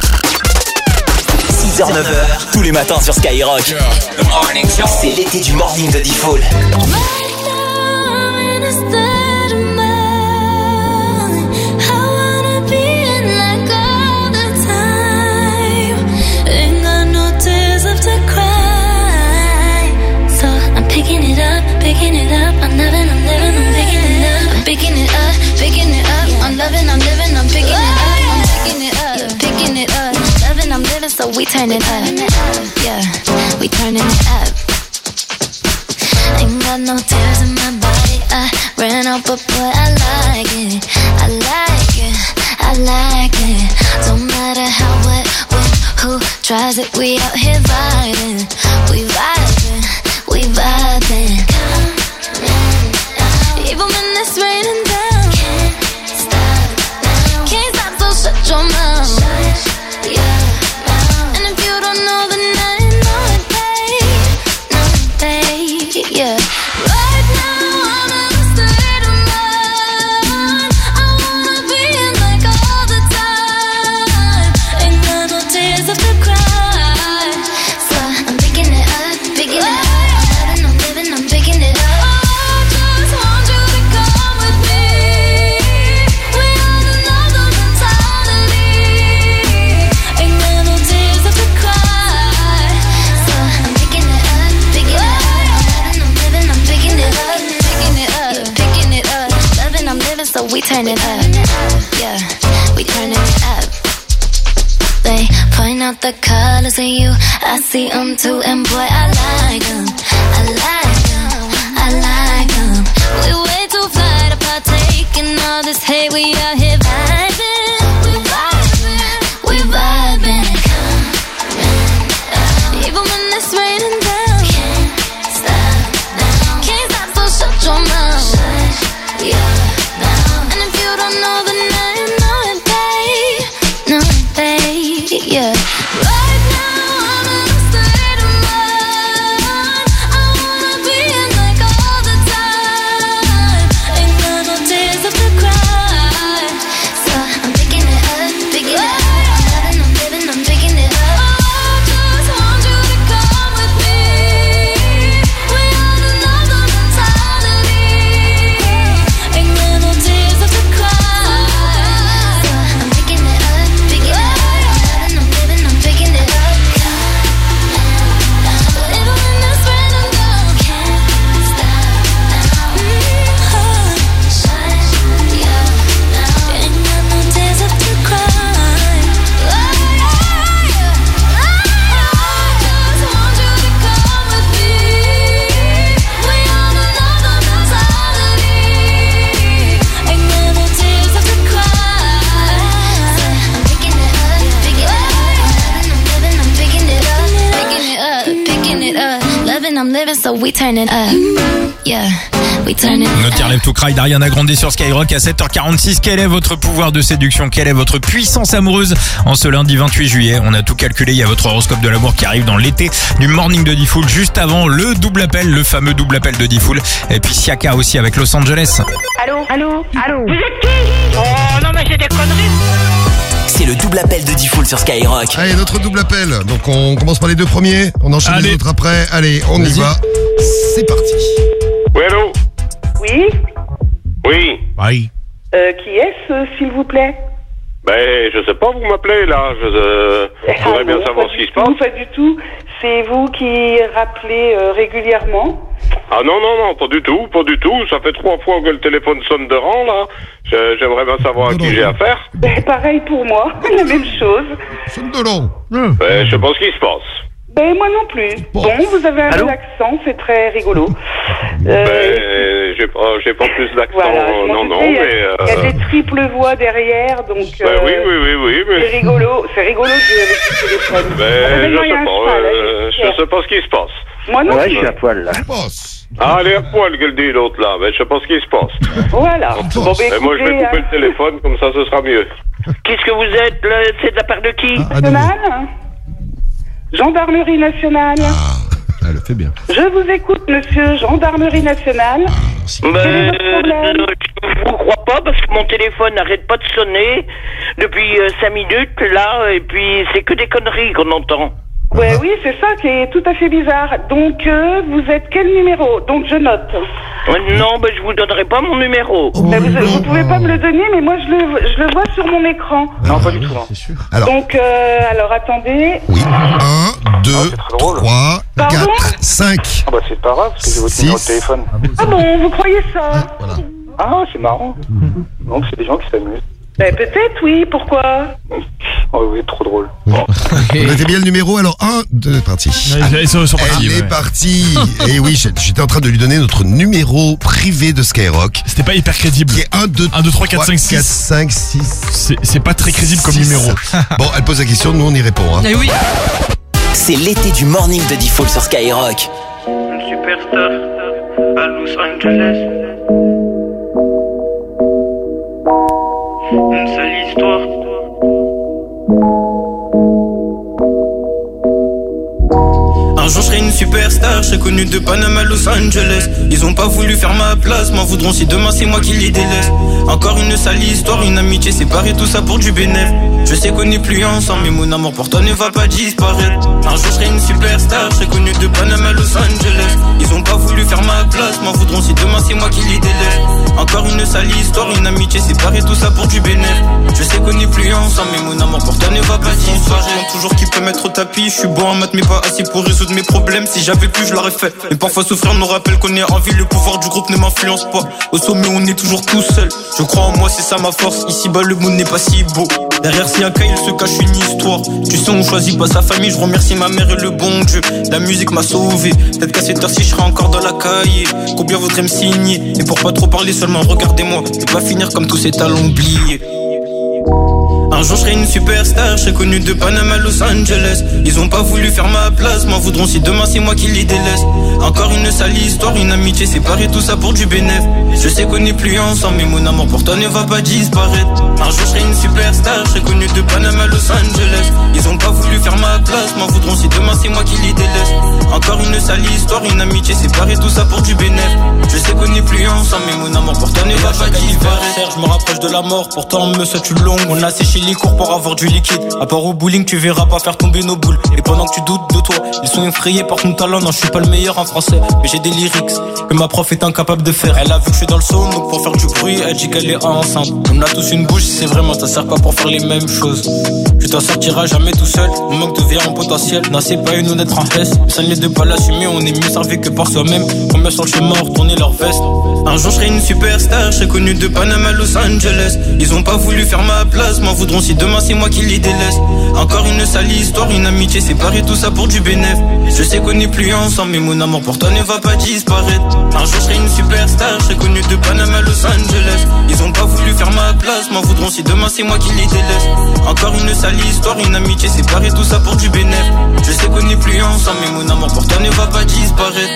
six heures neuf heures, tous les matins sur Skyrock. C'est l'été du morning de Diffoul. Picking it up, picking it up. I'm loving, I'm living, I'm picking it up. I'm picking it up, picking it up. I'm loving, I'm living, I'm picking it up. I'm picking it up, yeah, picking it up. Loving, I'm living, so we turn it up. Yeah, we turning it up. Ain't got no tears in my body. I ran out, but boy, I like it. I like it, I like it. Don't matter how, what, when, who tries it. We out here vibing, we vibing. We vibing. Even when it's raining down, can't stop now. Can't stop, so shut your mouth. Shut your mouth. And if you don't know, then I know it, babe. No, babe, yeah. Right now I'm in a state of mind. I wanna be in like all the time. Ain't got no tears left to cry. So I'm picking turn it up. Yeah, we turn it up. They point out the colors in you, I see them too, and boy, I like them. I like them, I like them. We way too fly to partake in all this hate, we out here vibing. We vibing, we vibing. Even when it's raining down, can't stop now. Can't stop, so shut your mouth. Shut your mouth. And if you don't know, then I know it, babe. No, babe, yeah. Right now I'm in a state of mind. I wanna be in like all the time. Ain't got no tears left to cry. So I'm picking it up, picking it up. I'm loving, I'm living, I'm picking it up. I'm living, so we turn it up. Yeah, we turn it up. Notre Lève to Cry d'Ariana Grande sur Skyrock à sept heures quarante-six. Quel est votre pouvoir de séduction? Quelle est votre puissance amoureuse? En ce lundi vingt-huit juillet, on a tout calculé. Il y a votre horoscope de l'amour qui arrive dans l'été du Morning de Diffoul. Juste avant le double appel, le fameux double appel de Diffoul. Et puis Siaka aussi avec Los Angeles. Allô? Allô? Allô? Vous êtes qui? Oh non, mais j'ai des conneries. C'est le double appel de Diffoul sur Skyrock. Allez, notre double appel. Donc on commence par les deux premiers, on enchaîne Allez. les autres après. Allez, on y va. C'est parti. Oui, allô? Oui. Oui. Oui. Euh, qui est-ce, euh, s'il vous plaît? Ben, je sais pas, vous m'appelez là. Je euh, je voudrais Ah bien non, savoir pas ce du qui se passe. tout, Pas du tout. C'est vous qui rappelez euh, régulièrement? Ah non, non, non, pas du tout, pas du tout. Ça fait trois fois que le téléphone sonne de rang là. Je- J'aimerais bien savoir à qui j'ai affaire. Ben, pareil pour moi, la même chose. Sonne de long. Ben, je sais pas ce qui se passe. Ben, moi non plus. Bon, vous avez un Allô? bel accent, c'est très rigolo. Euh, Ben, j'ai pas, j'ai pas plus d'accent, voilà, je m'en non, non, doutais, il y a- mais. Il y a Euh... des triples voix derrière, donc... Ben euh, oui, oui, oui, oui, mais. C'est rigolo, c'est rigolo de jouer avec le téléphone. Ben, Donnez-moi je sais un pas, cheval, là, euh, j'espère. je sais pas ce qui se passe. Moi non Ouais, plus. je suis à poil là. Ah, elle est à poil, qu'elle dit l'autre là. Ben, je sais pas ce qui se passe. Voilà. Bon, ben, Ben, moi, je vais écoutez, couper hein. le téléphone, comme ça, ce sera mieux. Qu'est-ce que vous êtes là? C'est de la part de qui? Nationale, Gendarmerie nationale. Elle le fait bien. Je vous écoute, monsieur, Gendarmerie nationale. Ben, Quel est votre problème? euh, je vous crois pas parce que mon téléphone n'arrête pas de sonner depuis euh, cinq minutes là et puis c'est que des conneries qu'on entend. Ouais, oui, c'est ça qui est tout à fait bizarre. Donc, euh, vous êtes quel numéro? Donc, je note. Euh, Non, ben je vous donnerai pas mon numéro. Ben, vous, vous pouvez pas me le donner, mais moi, je le, je le vois sur mon écran. Non, pas du tout. C'est sûr. Alors, Donc, euh, alors, attendez. oui. un, deux, trois, Pardon quatre, cinq. Ah, bah, c'est pas grave, parce que j'ai votre Six. numéro de téléphone. Ah bon, vous croyez ça? Ah, c'est marrant. Donc, c'est des gens qui s'amusent. Ben, peut-être, oui, pourquoi? Oh, vous êtes trop drôle. Vous notez bien le numéro, alors un, deux, parti. Ils sont, ils sont partis. Elle est ouais. partie. Et oui, j'étais en train de lui donner notre numéro privé de Skyrock. C'était pas hyper crédible. Qui est un, deux, un, deux, trois, quatre, cinq, six. quatre, cinq, six. C'est c'est pas très crédible comme six. numéro. Bon, elle pose la question, nous on y répond. Hein. Eh oui. C'est l'été du Morning de Diffoul sur Skyrock. Une superstar à Los Angeles. Une seule histoire. Un jour je serai une superstar, je serai connu de Panama à Los Angeles. Ils ont pas voulu faire ma place, m'en voudront si demain c'est moi qui les délaisse. Encore une sale histoire, une amitié séparée, tout ça pour du bénéf. Je sais qu'on n'est plus ensemble, mais mon amour pour toi ne va pas disparaître. Un jour je serai une superstar, je serai connu de Panama à Los Angeles. Ils ont pas voulu faire ma place, m'en voudront si demain c'est moi qui les délaisse. Encore une sale histoire, une amitié séparée, tout ça pour du bénéfice. Je sais qu'on n'est plus ensemble, mais mon amour pour toi ne va pas disparaître. Je demande toujours qui peut mettre au tapis, je suis bon en maths mais pas assez pour résoudre mes problèmes. Si j'avais pu je l'aurais fait, mais parfois souffrir nous rappelle qu'on est en vie. Le pouvoir du groupe ne m'influence pas, au sommet on est toujours tout seul. Je crois en moi, c'est ça ma force, ici bas le monde n'est pas si beau. Derrière si un cas il se cache une histoire. Tu sais on choisit pas sa famille, je remercie ma mère et le bon Dieu. La musique m'a sauvé, peut-être qu'à cette heure-ci je serai encore dans la cahier. Combien voudrait me signer, et pour pas trop parler seulement regardez-moi, et pas finir comme tous ces talents oubliés. Un jour je serai une superstar, je serai connu de Panama à Los Angeles. Ils ont pas voulu faire ma place, m'en voudront si demain c'est moi qui les délaisse. Encore une sale histoire, une amitié séparée, tout ça pour du bénéfice. Je sais qu'on n'est plus ensemble, mais mon amour pour toi ne va pas disparaître. Un jour je serai une superstar, je serai connu de Panama à Los Angeles. Ils ont pas voulu faire ma place, m'en voudront si demain c'est moi qui les délaisse. Encore une sale histoire, une amitié séparée, tout ça pour du bénéfice. Je sais qu'on n'est plus ensemble, mais mon amour pour toi ne va pas disparaître. Je me rapproche de la mort, pourtant me souhaite une longue. On a séché les cours pour avoir du liquide. À part au bowling, tu verras pas faire tomber nos boules. Et pendant que tu doutes de toi, ils sont effrayés par ton talent. Non, je suis pas le meilleur en français, mais j'ai des lyrics que ma prof est incapable de faire. Elle a vu que je suis dans le saut, donc pour faire du bruit, elle dit qu'elle est enceinte. On a tous une bouche, c'est vraiment, ça sert pas pour faire les mêmes choses. Tu t'en sortiras jamais tout seul, on manque devient un potentiel. Non, c'est pas une honnête en S, ça n'est de pas l'assumer, on est mieux servi que par soi-même. Combien sont le chemin, retourner leur veste. Un jour je serai une superstar, je serai connu de Panama à Los Angeles. Ils ont pas voulu faire ma place, m'en voudront si demain c'est moi qui les délaisse. Encore une sale histoire, une amitié séparée, tout ça pour du bénéfice. Je sais qu'on n'est plus ensemble, mais mon amour pour toi ne va pas disparaître. Un jour je serai une superstar, je serai connu de Panama à Los Angeles. Ils ont pas voulu faire ma place, m'en voudront si demain c'est moi qui les délaisse. Encore une sale histoire, une amitié séparée, tout ça pour du bénéfice. Je sais qu'on n'est plus ensemble, mais mon amour pour toi ne va pas disparaître.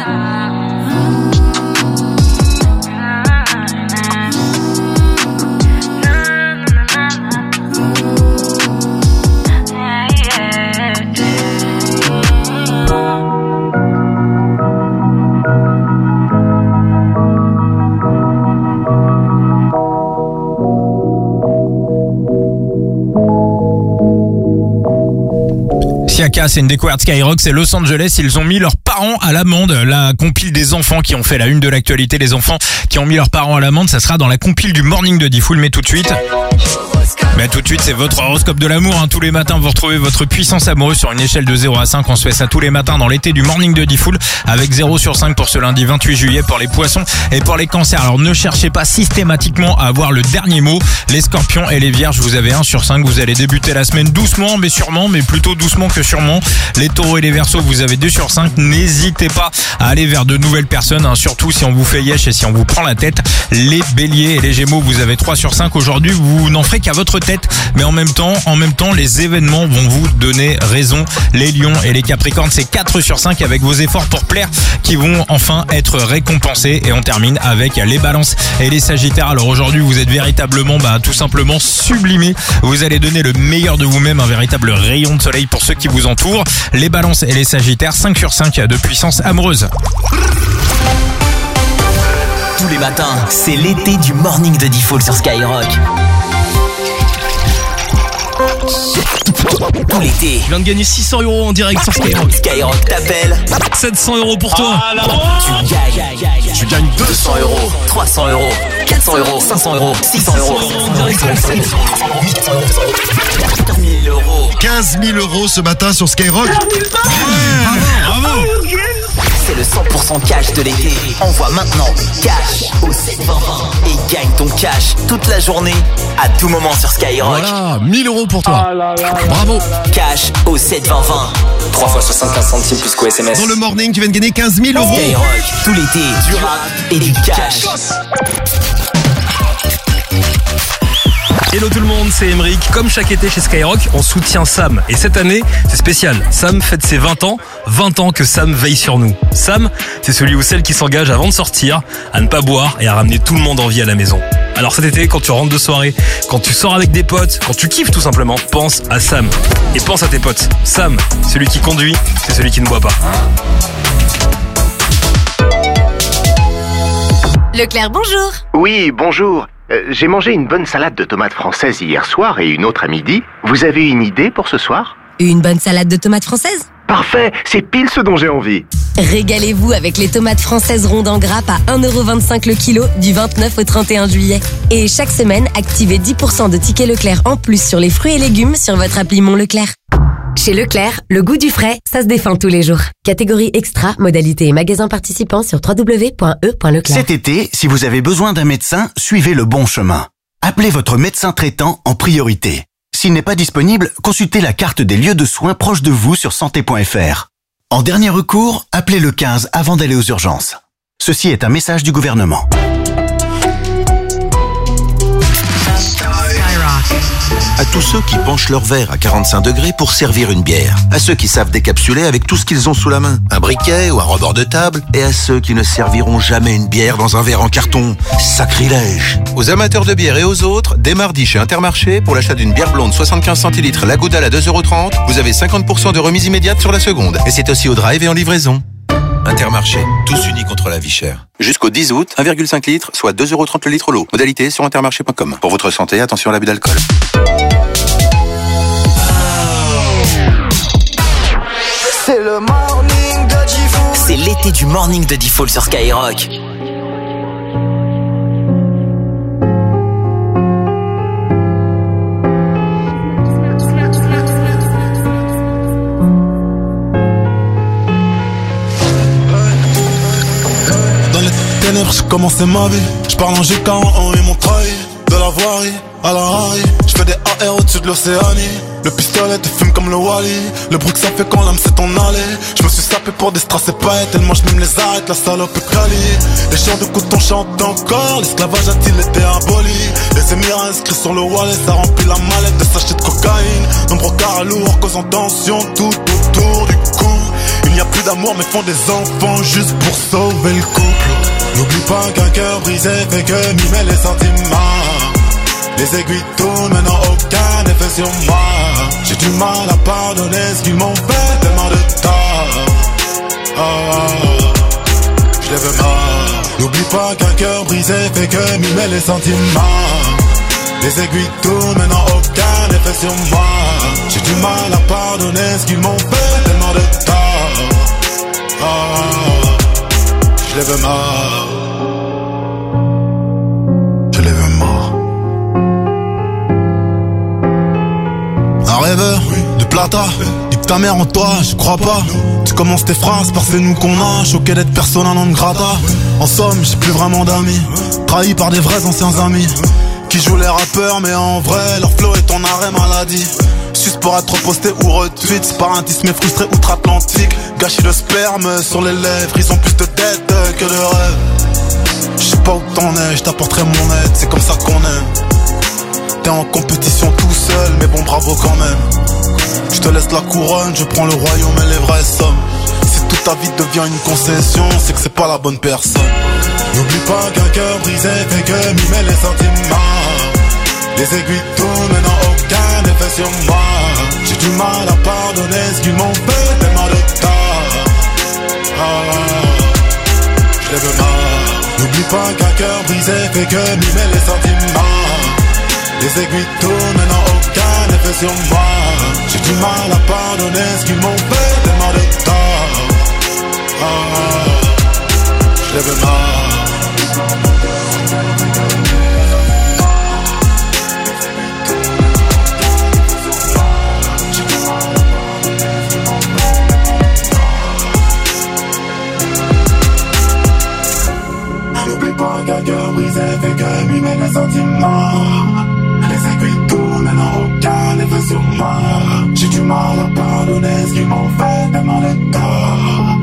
Siaka, c'est une découverte Skyrock, c'est Los Angeles, ils ont mis leurs parents à l'amende. La compile des enfants qui ont fait la une de l'actualité, les enfants qui ont mis leurs parents à l'amende, ça sera dans la compile du Morning de Diffoul, mais tout de suite... Mais tout de suite, c'est votre horoscope de l'amour, hein. Tous les matins, vous retrouvez votre puissance amoureuse sur une échelle de zéro à cinq. On se fait ça tous les matins dans l'été du Morning de Diffoul, avec zéro sur cinq pour ce lundi vingt-huit juillet pour les poissons et pour les cancers. Alors ne cherchez pas systématiquement à avoir le dernier mot. Les scorpions et les vierges, vous avez un sur cinq. Vous allez débuter la semaine doucement mais sûrement, mais plutôt doucement que sûrement. Les taureaux et les verseaux, vous avez deux sur cinq. N'hésitez pas à aller vers de nouvelles personnes, hein, surtout si on vous fait yesh et si on vous prend la tête. Les béliers et les gémeaux, vous avez trois sur cinq. Aujourd'hui, vous n'en ferez qu'à votre tête, mais en même temps, en même temps, les événements vont vous donner raison. Les lions et les capricornes, c'est quatre sur cinq avec vos efforts pour plaire qui vont enfin être récompensés. Et on termine avec les balances et les sagittaires. Alors aujourd'hui, vous êtes véritablement, bah, tout simplement sublimés. Vous allez donner le meilleur de vous-même, un véritable rayon de soleil pour ceux qui vous entourent. Les balances et les sagittaires, cinq sur cinq de puissance amoureuse. Tous les matins, c'est l'été du Morning de Diffoul sur Skyrock. Tout l'été. Je viens de gagner six cents euros en direct sur Skyrock. Skyrock t'appelle. sept cents euros pour toi. Ah, tu gagnes. Tu gagnes deux cents euros, trois cents euros, quatre cents euros, cinq cents euros, six cents euros. quinze mille euros ce matin sur Skyrock. Bravo. C'est le cent pour cent cash de l'été. Envoie maintenant cash au sept vingt vingt et gagne ton cash toute la journée, à tout moment sur Skyrock. Voilà, mille euros pour toi. Bravo. Cash au sept vingt vingt. trois fois soixante-quinze centimes plus qu'au S M S. Dans le morning, tu viens de gagner quinze mille euros. Skyrock, tout l'été, du rap et du cash. Hello tout le monde, c'est Emeric. Comme chaque été chez Skyrock, on soutient Sam. Et cette année, c'est spécial. Sam fête ses vingt ans. vingt ans que Sam veille sur nous. Sam, c'est celui ou celle qui s'engage avant de sortir, à ne pas boire et à ramener tout le monde en vie à la maison. Alors cet été, quand tu rentres de soirée, quand tu sors avec des potes, quand tu kiffes tout simplement, pense à Sam. Et pense à tes potes. Sam, celui qui conduit, c'est celui qui ne boit pas. Leclerc, bonjour. Oui, bonjour. Euh, j'ai mangé une bonne salade de tomates françaises hier soir et une autre à midi. Vous avez une idée pour ce soir ? Une bonne salade de tomates françaises ? Parfait, c'est pile ce dont j'ai envie. Régalez-vous avec les tomates françaises rondes en grappe à un euro vingt-cinq le kilo du vingt-neuf au trente et un juillet. Et chaque semaine, activez dix pour cent de tickets Leclerc en plus sur les fruits et légumes sur votre appli Mon Leclerc. Chez Leclerc, le goût du frais, ça se défend tous les jours. Catégorie extra, modalité et magasin participant sur w w w point e point leclerc. Cet été, si vous avez besoin d'un médecin, suivez le bon chemin. Appelez votre médecin traitant en priorité. S'il n'est pas disponible, consultez la carte des lieux de soins proches de vous sur santé point f r. En dernier recours, appelez le quinze avant d'aller aux urgences. Ceci est un message du gouvernement. À tous ceux qui penchent leur verre à quarante-cinq degrés pour servir une bière. À ceux qui savent décapsuler avec tout ce qu'ils ont sous la main. Un briquet ou un rebord de table. Et à ceux qui ne serviront jamais une bière dans un verre en carton. Sacrilège. Aux amateurs de bière et aux autres, dès mardi chez Intermarché, pour l'achat d'une bière blonde soixante-quinze centilitres Lagouda à deux euros trente, vous avez cinquante pour cent de remise immédiate sur la seconde. Et c'est aussi au drive et en livraison. Intermarché, tous unis contre la vie chère. Jusqu'au dix août, un virgule cinq litres, soit deux euros trente le litre l'eau. Modalité sur intermarché point com. Pour votre santé, attention à l'abus d'alcool. C'est le morning de D-Fool. C'est l'été du morning de D-Fool sur Skyrock. J'ai commencé ma vie, je parle en G K en et mon trahi. De la voirie à la Harry, je fais des A R au-dessus de l'Océanie. Le pistolet te fume comme le Wally. Le bruit que ça fait quand l'âme s'est en allée. Je me suis sapé pour des strass et paillettes. Tellement je m'aime les arrête, la salope est quali. Les chants de coton chantent encore. L'esclavage a-t-il été aboli? Les émirats inscrits sur le wallet, ça remplit la mallette de sachets de cocaïne. Nombreux carats lourds causant tension tout autour du cou. Il n'y a plus d'amour mais font des enfants juste pour sauver le couple. N'oublie pas qu'un cœur brisé fait que mimer les sentiments. Les aiguilles tournent, maintenant aucun effet sur moi. J'ai du mal à pardonner ce qu'ils m'ont fait, tellement de tort. Oh, je les veux mort. N'oublie pas qu'un cœur brisé fait que mimer les sentiments. Les aiguilles tournent, maintenant aucun effet sur moi. J'ai du mal à pardonner ce qu'ils m'ont fait, tellement de tort. Oh, je les veux mort. Je les veux mort. Un rêveur de plata, nique ta mère en toi, je crois pas. Tu commences tes phrases par c'est nous qu'on a, choqué d'être persona non grata. En somme, j'ai plus vraiment d'amis, trahi par des vrais anciens amis qui jouent les rappeurs mais en vrai leur flow est en arrêt maladie. Sus pour être posté ou retweet, sparatisme frustré outre-Atlantique. Gâchis de sperme sur les lèvres, ils ont plus de dettes que de rêves. J'sais pas où t'en es, j't'apporterai mon aide, c'est comme ça qu'on aime. T'es en compétition tout seul, mais bon bravo quand même. Je te laisse la couronne, je prends le royaume et les vraies sommes. Si toute ta vie devient une concession, c'est que c'est pas la bonne personne. N'oublie pas qu'un cœur brisé fait que mimer les sentiments. Les aiguilles tournent, maintenant aucun effet sur moi. J'ai du mal à pardonner ce qu'ils m'ont fait, tellement de tort. Oh, je les veux mort. N'oublie pas qu'un cœur brisé fait que mimer les sentiments. Les aiguilles tournent, maintenant aucun effet sur moi. J'ai du mal à pardonner ce qu'ils m'ont fait, tellement de tort. Oh, je les veux mort. N'oublie pas qu'un cœur brisé fait que mimer les sentiments. Les aiguilles tournent, maintenant aucun effet sur moi. J'ai du mal à pardonner ce qu'ils m'ont fait, tellement de tort.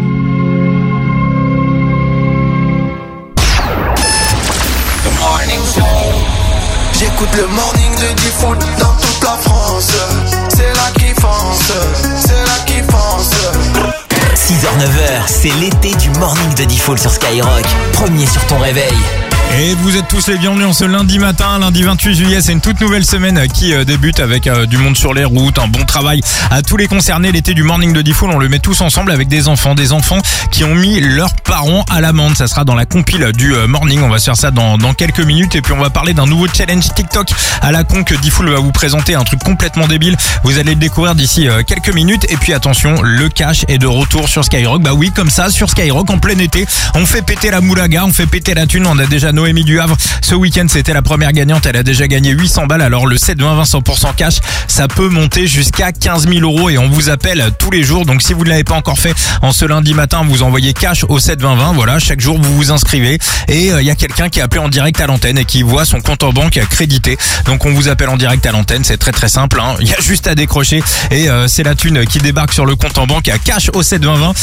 The morning show. J'écoute le morning de D-Fool dans toute la France. C'est là qui fonce, c'est là qui fonce. six heures neuf heures, c'est l'été du morning de D-Fool sur Skyrock. Premier sur ton réveil. Et vous êtes tous les bienvenus en ce lundi matin, lundi vingt-huit juillet. C'est une toute nouvelle semaine qui euh, débute avec euh, du monde sur les routes, un bon travail à tous les concernés. L'été du morning de Diffoul, on le met tous ensemble avec des enfants, des enfants qui ont mis leurs parents à l'amende. Ça sera dans la compile du euh, morning. On va se faire ça dans, dans quelques minutes. Et puis on va parler d'un nouveau challenge TikTok à la con que Diffoul va vous présenter. Un truc complètement débile. Vous allez le découvrir d'ici euh, quelques minutes. Et puis attention, le cash est de retour sur Skyrock. Bah oui, comme ça, sur Skyrock en plein été. On fait péter la moulaga, on fait péter la thune. On a déjà Noémie du Havre. Ce week-end, c'était la première gagnante. Elle a déjà gagné huit cents balles. Alors le sept vingt vingt cent pour cent cash, ça peut monter jusqu'à quinze mille euros et on vous appelle tous les jours. Donc si vous ne l'avez pas encore fait en ce lundi matin, vous envoyez cash au sept vingt vingt. Voilà, chaque jour vous vous inscrivez et il euh, y a quelqu'un qui a appelé en direct à l'antenne et qui voit son compte en banque crédité. Donc on vous appelle en direct à l'antenne. C'est très très simple. Il hein. y a juste à décrocher et euh, c'est la thune qui débarque sur le compte en banque à cash au sept vingt vingt.